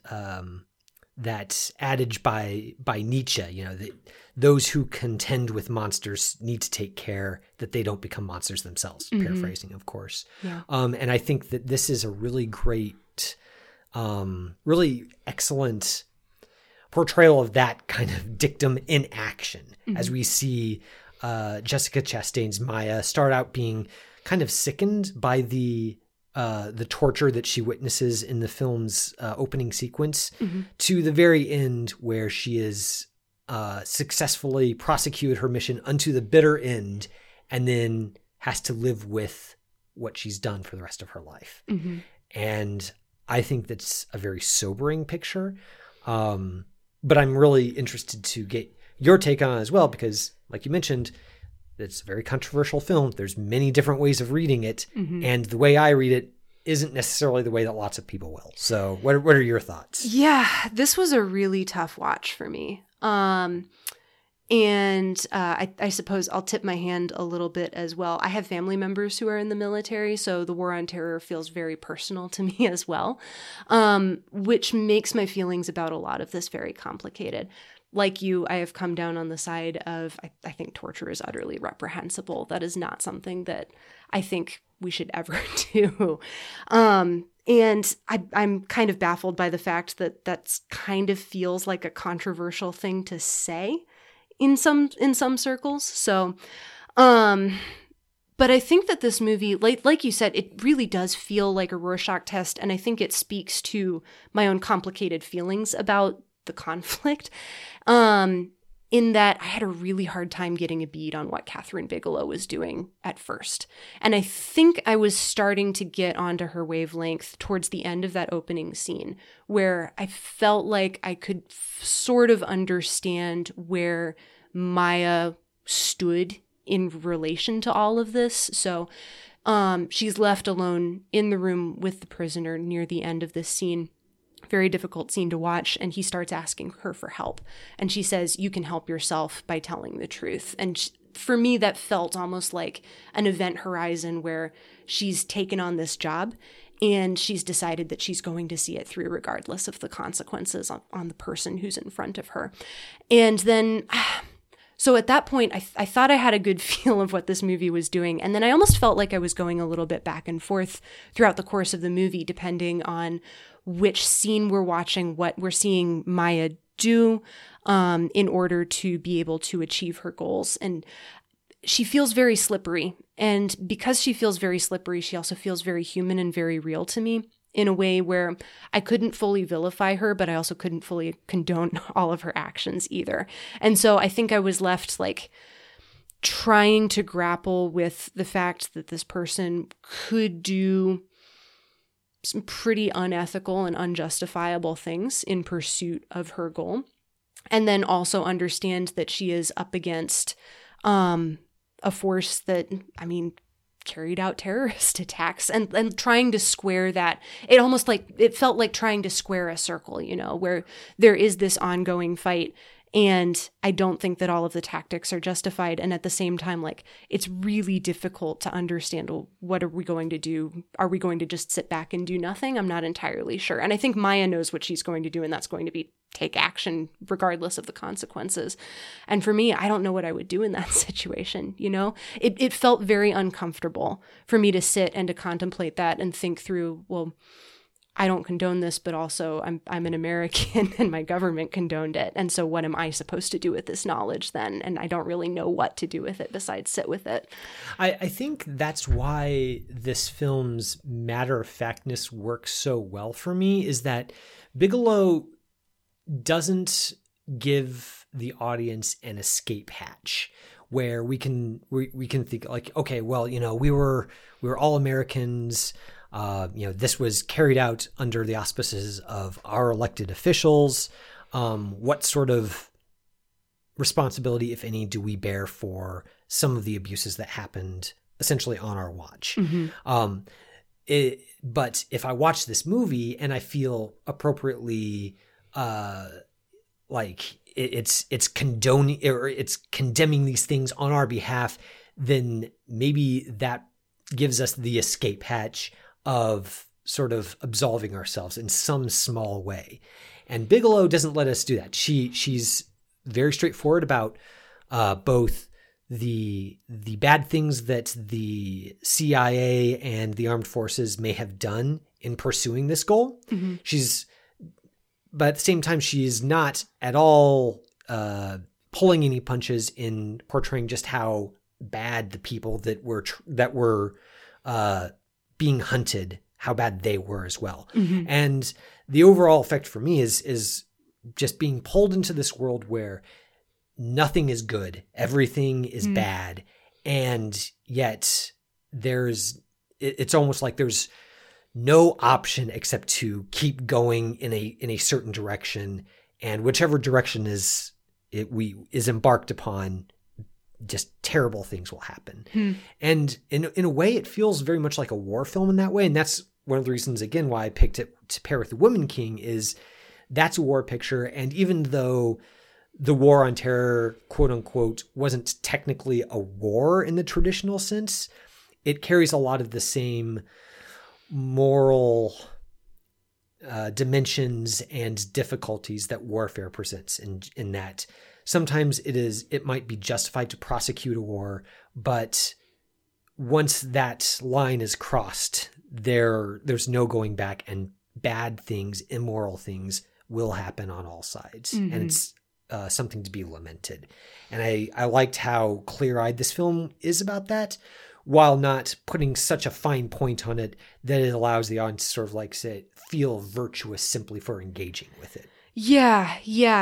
[SPEAKER 2] adage by Nietzsche, that those who contend with monsters need to take care that they don't become monsters themselves, paraphrasing, of course. Yeah. And I think that this is a really great, really excellent portrayal of that kind of dictum in action, as we see Jessica Chastain's Maya start out being kind of sickened by the torture that she witnesses in the film's opening sequence, to the very end, where she is successfully prosecuted her mission unto the bitter end, and then has to live with what she's done for the rest of her life. And I think that's a very sobering picture. But I'm really interested to get your take on it as well, because, like you mentioned, it's a very controversial film. There's many different ways of reading it, and the way I read it isn't necessarily the way that lots of people will. So what are your thoughts?
[SPEAKER 3] Yeah, this was a really tough watch for me. And I suppose I'll tip my hand a little bit as well. I have family members who are in the military, so the War on Terror feels very personal to me as well, which makes my feelings about a lot of this very complicated. Like you, I have come down on the side of, I think torture is utterly reprehensible. That is not something that I think we should ever do. And I'm kind of baffled by the fact that that's kind of feels like a controversial thing to say in some circles. So, but I think that this movie, like you said, it really does feel like a Rorschach test. And I think it speaks to my own complicated feelings about the conflict, in that I had a really hard time getting a bead on what Kathryn Bigelow was doing at first. And I think I was starting to get onto her wavelength towards the end of that opening scene, where I felt like I could sort of understand where Maya stood in relation to all of this. So She's left alone in the room with the prisoner near the end of this scene. Very difficult scene to watch. And he starts asking her for help. And she says, you can help yourself by telling the truth. And for me, that felt almost like an Event Horizon where she's taken on this job and she's decided that she's going to see it through regardless of the consequences on the person who's in front of her. And then, so at that point, I thought I had a good feel of what this movie was doing. And then I almost felt like I was going a little bit back and forth throughout the course of the movie, depending on which scene we're watching, what we're seeing Maya do in order to be able to achieve her goals. And she feels very slippery. And because she feels very slippery, she also feels very human and very real to me in a way where I couldn't fully vilify her, but I also couldn't fully condone all of her actions either. And so I think I was left like trying to grapple with the fact that this person could do some pretty unethical and unjustifiable things in pursuit of her goal. And then also understand that she is up against a force that, I mean, carried out terrorist attacks and trying to square that. It felt like trying to square a circle, you know, where there is this ongoing fight. And I don't think that all of the tactics are justified. And at the same time, like, it's really difficult to understand, well, what are we going to do? Are we going to just sit back and do nothing? I'm not entirely sure. And I think Maya knows what she's going to do, and that's going to be take action regardless of the consequences. And for me, I don't know what I would do in that situation, you know? It felt very uncomfortable for me to sit and to contemplate that and think through, well, I don't condone this, but also I'm an American and my government condoned it. And so what am I supposed to do with this knowledge then? And I don't really know what to do with it besides sit with it.
[SPEAKER 2] I think that's why this film's matter-of-factness works so well for me, is that Bigelow doesn't give the audience an escape hatch where we can think like, okay, well, you know, we were all Americans. You know, this was carried out under the auspices of our elected officials. What sort of responsibility, if any, do we bear for some of the abuses that happened essentially on our watch? Mm-hmm. But if I watch this movie and I feel appropriately like it's condoning or it's condemning these things on our behalf, then maybe that gives us the escape hatch of sort of absolving ourselves in some small way. And Bigelow doesn't let us do that. She's very straightforward about both the bad things that the CIA and the armed forces may have done in pursuing this goal. Mm-hmm. But at the same time, she is not at all pulling any punches in portraying just how bad the people that were being hunted, how bad they were as well. Mm-hmm. And the overall effect for me is just being pulled into this world where nothing is good, everything is bad, and yet it's almost like there's no option except to keep going in a certain direction, and whichever direction is embarked upon, just terrible things will happen. And in a way, it feels very much like a war film in that way. And that's one of the reasons, again, why I picked it to pair with The Woman King, is that's a war picture. And even though the war on terror, quote unquote, wasn't technically a war in the traditional sense, it carries a lot of the same moral dimensions and difficulties that warfare presents in that sometimes it might be justified to prosecute a war, but once that line is crossed, there's no going back, and bad things, immoral things will happen on all sides. Mm-hmm. And it's something to be lamented. And I liked how clear-eyed this film is about that, while not putting such a fine point on it that it allows the audience to sort of like say, feel virtuous simply for engaging with it.
[SPEAKER 3] Yeah.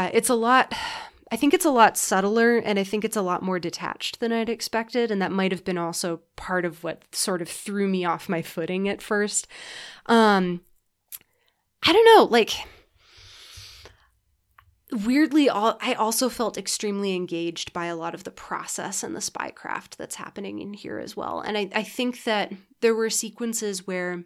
[SPEAKER 3] I think it's a lot subtler, and I think it's a lot more detached than I'd expected. And that might have been also part of what sort of threw me off my footing at first. I don't know, like, weirdly, I also felt extremely engaged by a lot of the process and the spycraft that's happening in here as well. And I think that there were sequences where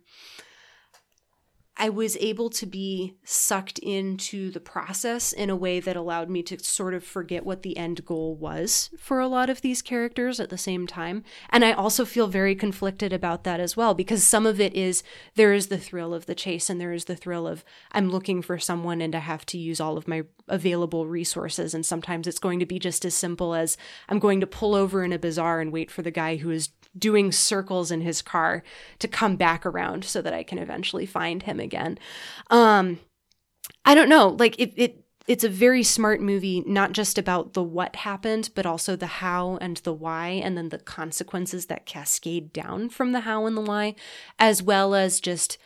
[SPEAKER 3] I was able to be sucked into the process in a way that allowed me to sort of forget what the end goal was for a lot of these characters at the same time. And I also feel very conflicted about that as well, because some of it is, there is the thrill of the chase and there is the thrill of I'm looking for someone and I have to use all of my available resources. And sometimes it's going to be just as simple as I'm going to pull over in a bazaar and wait for the guy who is doing circles in his car to come back around so that I can eventually find him again. I don't know, like it's a very smart movie, not just about the what happened, but also the how and the why, and then the consequences that cascade down from the how and the why, as well as just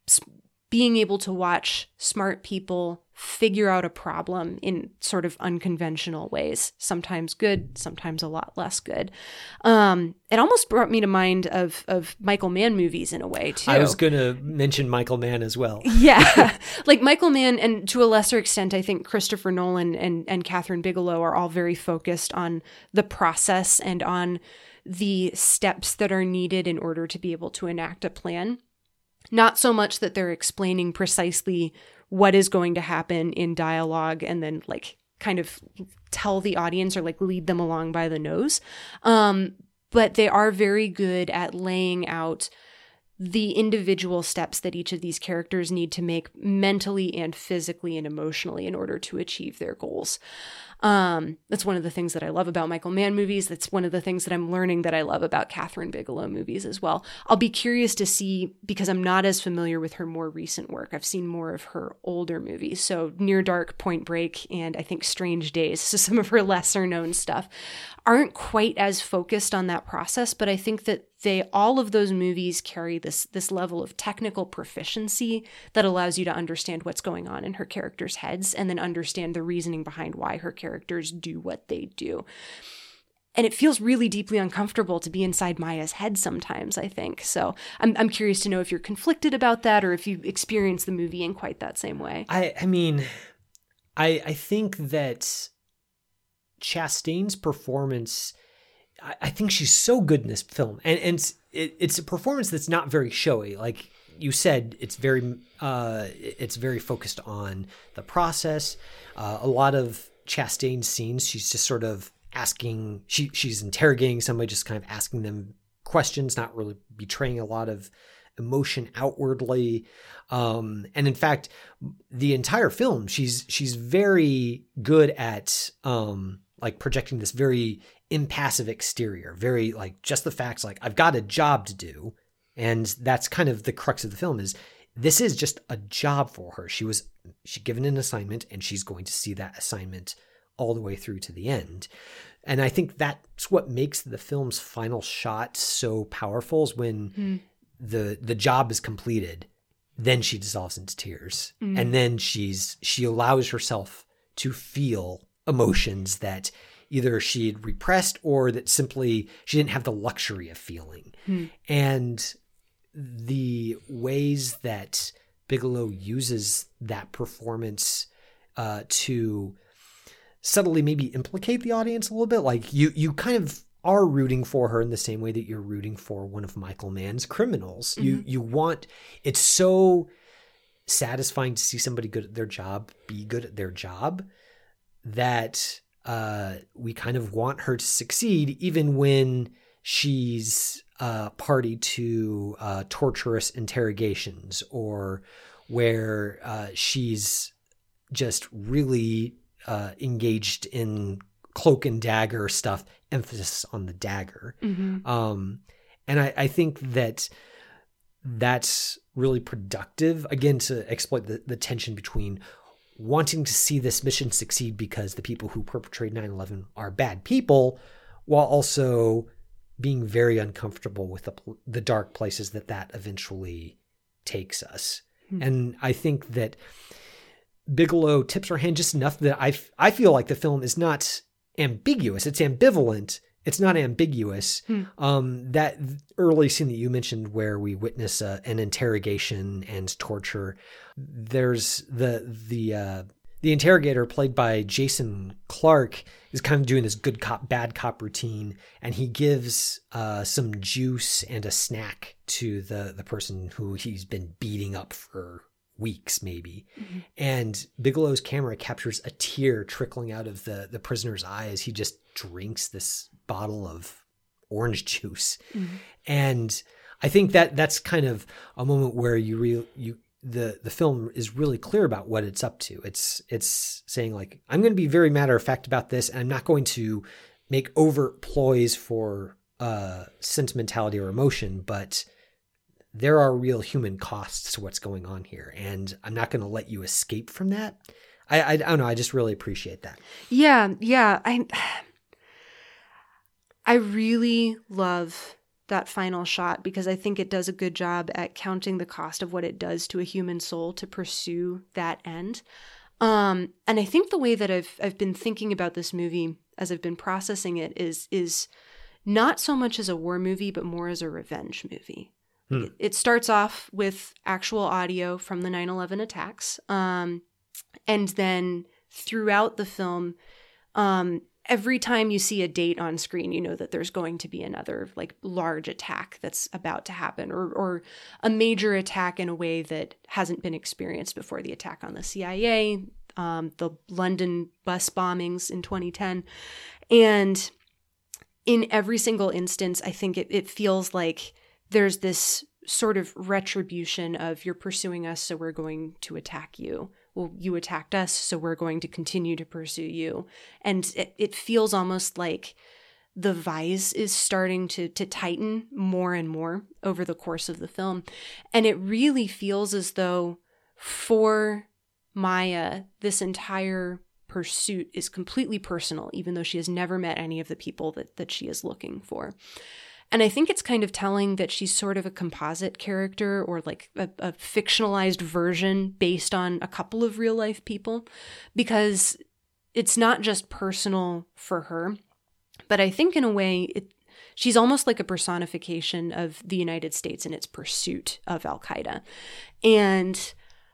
[SPEAKER 3] being able to watch smart people figure out a problem in sort of unconventional ways, sometimes good, sometimes a lot less good. It almost brought me to mind of Michael Mann movies in a way too.
[SPEAKER 2] I was going to mention Michael Mann as well.
[SPEAKER 3] Yeah. Like Michael Mann, and to a lesser extent, I think Christopher Nolan and Catherine Bigelow are all very focused on the process and on the steps that are needed in order to be able to enact a plan. Not so much that they're explaining precisely what is going to happen in dialogue and then like kind of tell the audience or like lead them along by the nose. But they are very good at laying out the individual steps that each of these characters need to make mentally and physically and emotionally in order to achieve their goals. That's one of the things that I love about Michael Mann movies. That's one of the things that I'm learning that I love about Catherine Bigelow movies as well. I'll be curious to see, because I'm not as familiar with her more recent work. I've seen more of her older movies. So Near Dark, Point Break, and I think Strange Days, so some of her lesser known stuff, aren't quite as focused on that process, but I think that all of those movies carry this level of technical proficiency that allows you to understand what's going on in her characters' heads and then understand the reasoning behind why her characters do what they do. And it feels really deeply uncomfortable to be inside Maya's head sometimes, I think. So I'm curious to know if you're conflicted about that or if you experience the movie in quite that same way.
[SPEAKER 2] I mean, I think that Chastain's performance, I think she's so good in this film, and it's a performance that's not very showy. Like you said, it's very focused on the process. A lot of Chastain's scenes, she's just sort of asking, she's interrogating somebody, just kind of asking them questions, not really betraying a lot of emotion outwardly. And in fact, the entire film, she's very good at like projecting this very impassive exterior, very like just the facts, like I've got a job to do. And that's kind of the crux of the film, is this is just a job for her. She's given an assignment and she's going to see that assignment all the way through to the end. And I think that's what makes the film's final shot so powerful, is when the job is completed, then she dissolves into tears. And then she allows herself to feel emotions that either she had repressed or that simply she didn't have the luxury of feeling. And the ways that Bigelow uses that performance to subtly maybe implicate the audience a little bit, like you kind of are rooting for her in the same way that you're rooting for one of Michael Mann's criminals. You want, it's so satisfying to see somebody good at their job be good at their job, that we kind of want her to succeed, even when she's party to torturous interrogations, or where she's just really engaged in cloak and dagger stuff, emphasis on the dagger. And I think that's really productive, again, to exploit the tension between wanting to see this mission succeed because the people who perpetrate 9/11 are bad people, while also being very uncomfortable with the dark places that eventually takes us. And I think that Bigelow tips her hand just enough that I feel like the film is not ambiguous. It's ambivalent. It's not ambiguous. That early scene that you mentioned where we witness an interrogation and torture, there's the the interrogator, played by Jason Clarke, is kind of doing this good cop, bad cop routine, and he gives some juice and a snack to the person who he's been beating up for weeks, maybe. Mm-hmm. And Bigelow's camera captures a tear trickling out of the prisoner's eye as he just drinks this bottle of orange juice. Mm-hmm. And I think that's kind of a moment where the film is really clear about what it's up to. It's saying, like, I'm going to be very matter of fact about this, and I'm not going to make overt ploys for sentimentality or emotion, but there are real human costs to what's going on here, and I'm not going to let you escape from that. I don't know. I just really appreciate that.
[SPEAKER 3] Yeah. I really love that final shot because I think it does a good job at counting the cost of what it does to a human soul to pursue that end. And I think the way that I've been thinking about this movie as I've been processing it is not so much as a war movie, but more as a revenge movie. It starts off with actual audio from the 9/11 attacks. And then throughout the film, every time you see a date on screen, you know that there's going to be another like large attack that's about to happen, or a major attack in a way that hasn't been experienced before. The attack on the CIA, the London bus bombings in 2010. And in every single instance, I think it feels like there's this sort of retribution of, you're pursuing us, so we're going to attack you. Well, you attacked us, so we're going to continue to pursue you. And it feels almost like the vise is starting to tighten more and more over the course of the film. And it really feels as though for Maya, this entire pursuit is completely personal, even though she has never met any of the people that she is looking for. And I think it's kind of telling that she's sort of a composite character, or like a fictionalized version based on a couple of real life people, because it's not just personal for her, but I think in a way she's almost like a personification of the United States in its pursuit of Al-Qaeda. And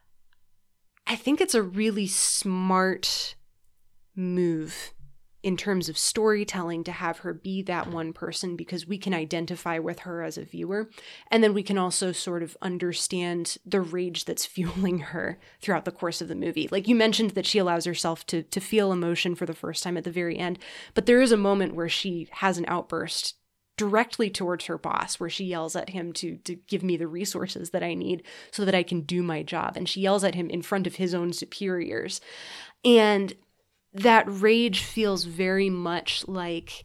[SPEAKER 3] I think it's a really smart move in terms of storytelling to have her be that one person, because we can identify with her as a viewer. And then we can also sort of understand the rage that's fueling her throughout the course of the movie. Like you mentioned that she allows herself to feel emotion for the first time at the very end. But there is a moment where she has an outburst directly towards her boss, where she yells at him to give me the resources that I need so that I can do my job. And she yells at him in front of his own superiors. And that rage feels very much like,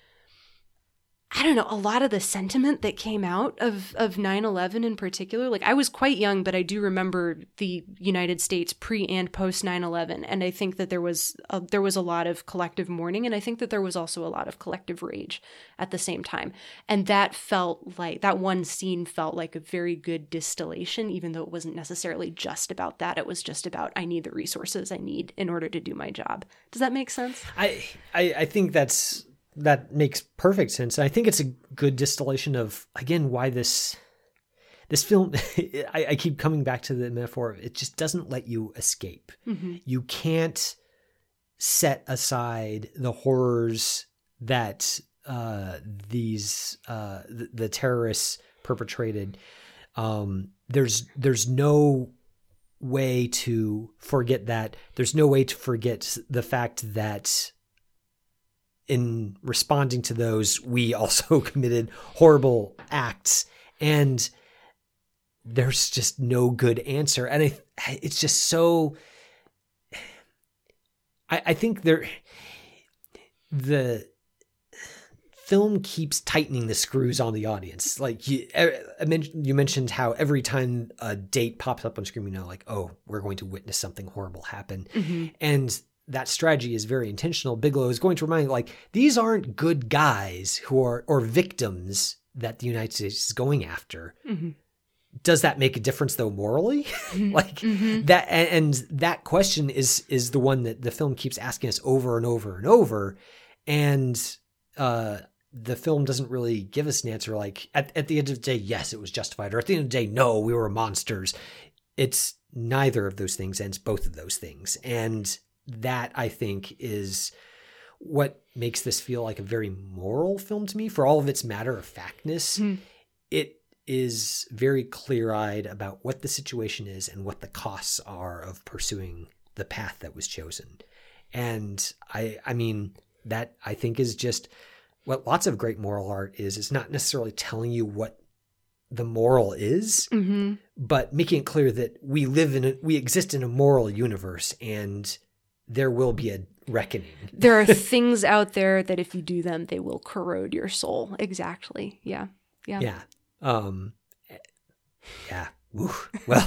[SPEAKER 3] I don't know, a lot of the sentiment that came out of 9/11 in particular. Like, I was quite young, but I do remember the United States pre and post 9/11. And I think that there was a lot of collective mourning. And I think that there was also a lot of collective rage at the same time. And that one scene felt like a very good distillation, even though it wasn't necessarily just about that. It was just about, I need the resources I need in order to do my job. Does that make sense?
[SPEAKER 2] I think that makes perfect sense. I think it's a good distillation of, again, why this film, I keep coming back to the metaphor of, it just doesn't let you escape. Mm-hmm. You can't set aside the horrors that the terrorists perpetrated. There's no way to forget that. There's no way to forget the fact that in responding to those, we also committed horrible acts, and there's just no good answer. And it's just so, I think the film keeps tightening the screws on the audience. Like you mentioned how every time a date pops up on screen, you know, like, oh, we're going to witness something horrible happen. Mm-hmm. And that strategy is very intentional. Bigelow is going to remind, like, these aren't good guys or victims that the United States is going after. Mm-hmm. Does that make a difference though morally? Like mm-hmm. that, and that question is the one that the film keeps asking us over and over and over. And the film doesn't really give us an answer. Like at the end of the day, yes, it was justified. Or at the end of the day, no, we were monsters. It's neither of those things ends both of those things. And that, I think, is what makes this feel like a very moral film to me. For all of its matter-of-factness, it is very clear-eyed about what the situation is and what the costs are of pursuing the path that was chosen. And I mean, that I think is just what lots of great moral art is. It's not necessarily telling you what the moral is, but making it clear that we exist in a moral universe, and there will be a reckoning.
[SPEAKER 3] There are things out there that if you do them, they will corrode your soul. Exactly. Yeah.
[SPEAKER 2] Yeah. Ooh. Well,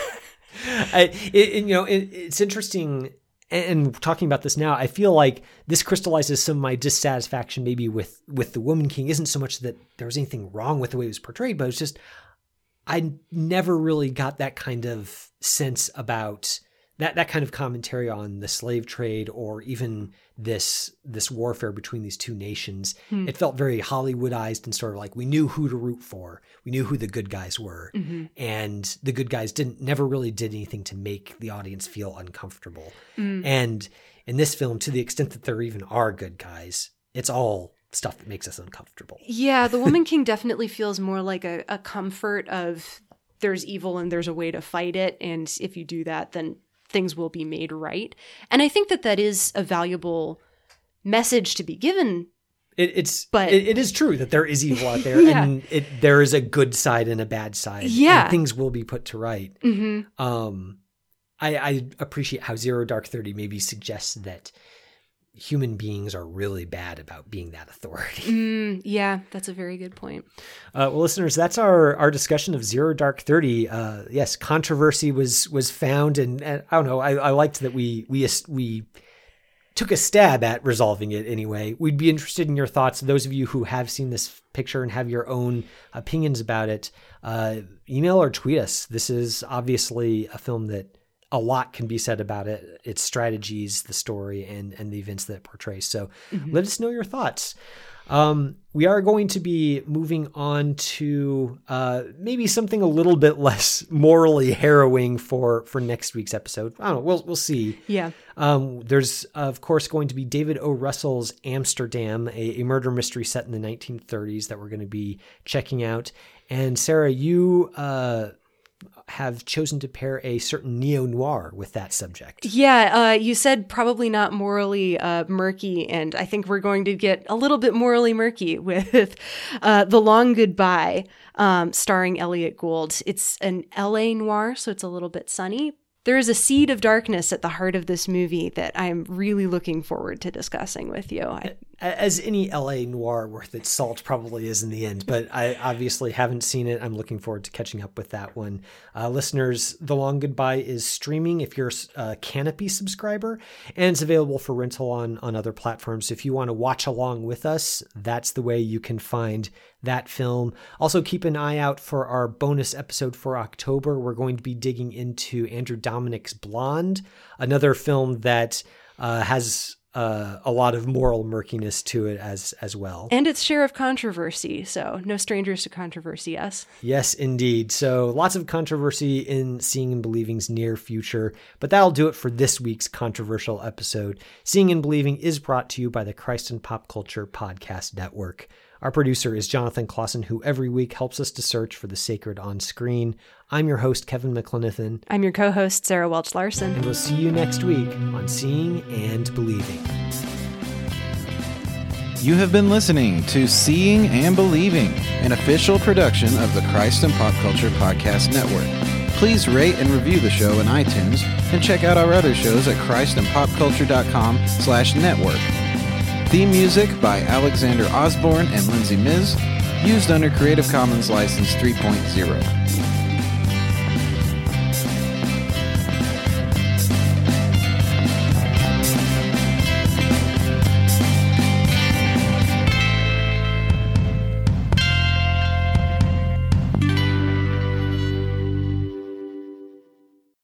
[SPEAKER 2] it's interesting. And talking about this now, I feel like this crystallizes some of my dissatisfaction maybe with The Woman King. Isn't so much that there was anything wrong with the way it was portrayed, but it's just I never really got that kind of sense about that kind of commentary on the slave trade, or even this warfare between these two nations. It felt very Hollywoodized and sort of like we knew who to root for. We knew who the good guys were. And the good guys never really did anything to make the audience feel uncomfortable. And in this film, to the extent that there even are good guys, it's all stuff that makes us uncomfortable.
[SPEAKER 3] Yeah, The Woman King definitely feels more like a comfort of there's evil and there's a way to fight it. And if you do that, then things will be made right. And I think that is a valuable message to be given.
[SPEAKER 2] It is true that there is evil out there, and there is a good side and a bad side. And things will be put to right. I appreciate how Zero Dark 30 maybe suggests that human beings are really bad about being that authority.
[SPEAKER 3] Yeah, that's a very good point.
[SPEAKER 2] Well, listeners, that's our discussion of Zero Dark 30. Yes, controversy was found, and I don't know. I liked that we took a stab at resolving it anyway. We'd be interested in your thoughts. Those of you who have seen this picture and have your own opinions about it, email or tweet us. This is obviously a film that a lot can be said about it, its strategies, the story, and the events that it portrays. So let us know your thoughts. We are going to be moving on to maybe something a little bit less morally harrowing for next week's episode. I don't know. We'll see.
[SPEAKER 3] Yeah.
[SPEAKER 2] There's, of course, going to be David O. Russell's Amsterdam, a murder mystery set in the 1930s that we're going to be checking out. And Sarah, you have chosen to pair a certain neo-noir with that subject.
[SPEAKER 3] Yeah, you said probably not morally murky, and I think we're going to get a little bit morally murky with The Long Goodbye, starring Elliot Gould. It's an LA noir, so it's a little bit sunny. There is a seed of darkness at the heart of this movie that I'm really looking forward to discussing with you.
[SPEAKER 2] As any LA noir worth its salt probably is in the end, but I obviously haven't seen it. I'm looking forward to catching up with that one. Listeners, The Long Goodbye is streaming if you're a Canopy subscriber, and it's available for rental on other platforms. If you want to watch along with us, that's the way you can find that film. Also, keep an eye out for our bonus episode for October. We're going to be digging into Andrew Dominik's Blonde, another film that has a lot of moral murkiness to it as well.
[SPEAKER 3] And its share of controversy, so no strangers to controversy, yes?
[SPEAKER 2] Yes, indeed. So lots of controversy in Seeing and Believing's near future, but that'll do it for this week's controversial episode. Seeing and Believing is brought to you by the Christ and Pop Culture Podcast Network. Our producer is Jonathan Clausen, who every week helps us to search for the sacred on screen. I'm your host, Kevin McLenithan.
[SPEAKER 3] I'm your co-host, Sarah Welch-Larson.
[SPEAKER 2] And we'll see you next week on Seeing and Believing.
[SPEAKER 6] You have been listening to Seeing and Believing, an official production of the Christ and Pop Culture Podcast Network. Please rate and review the show in iTunes, and check out our other shows at christandpopculture.com/network. Theme music by Alexander Osborne and Lindsay Miz, used under Creative Commons License 3.0.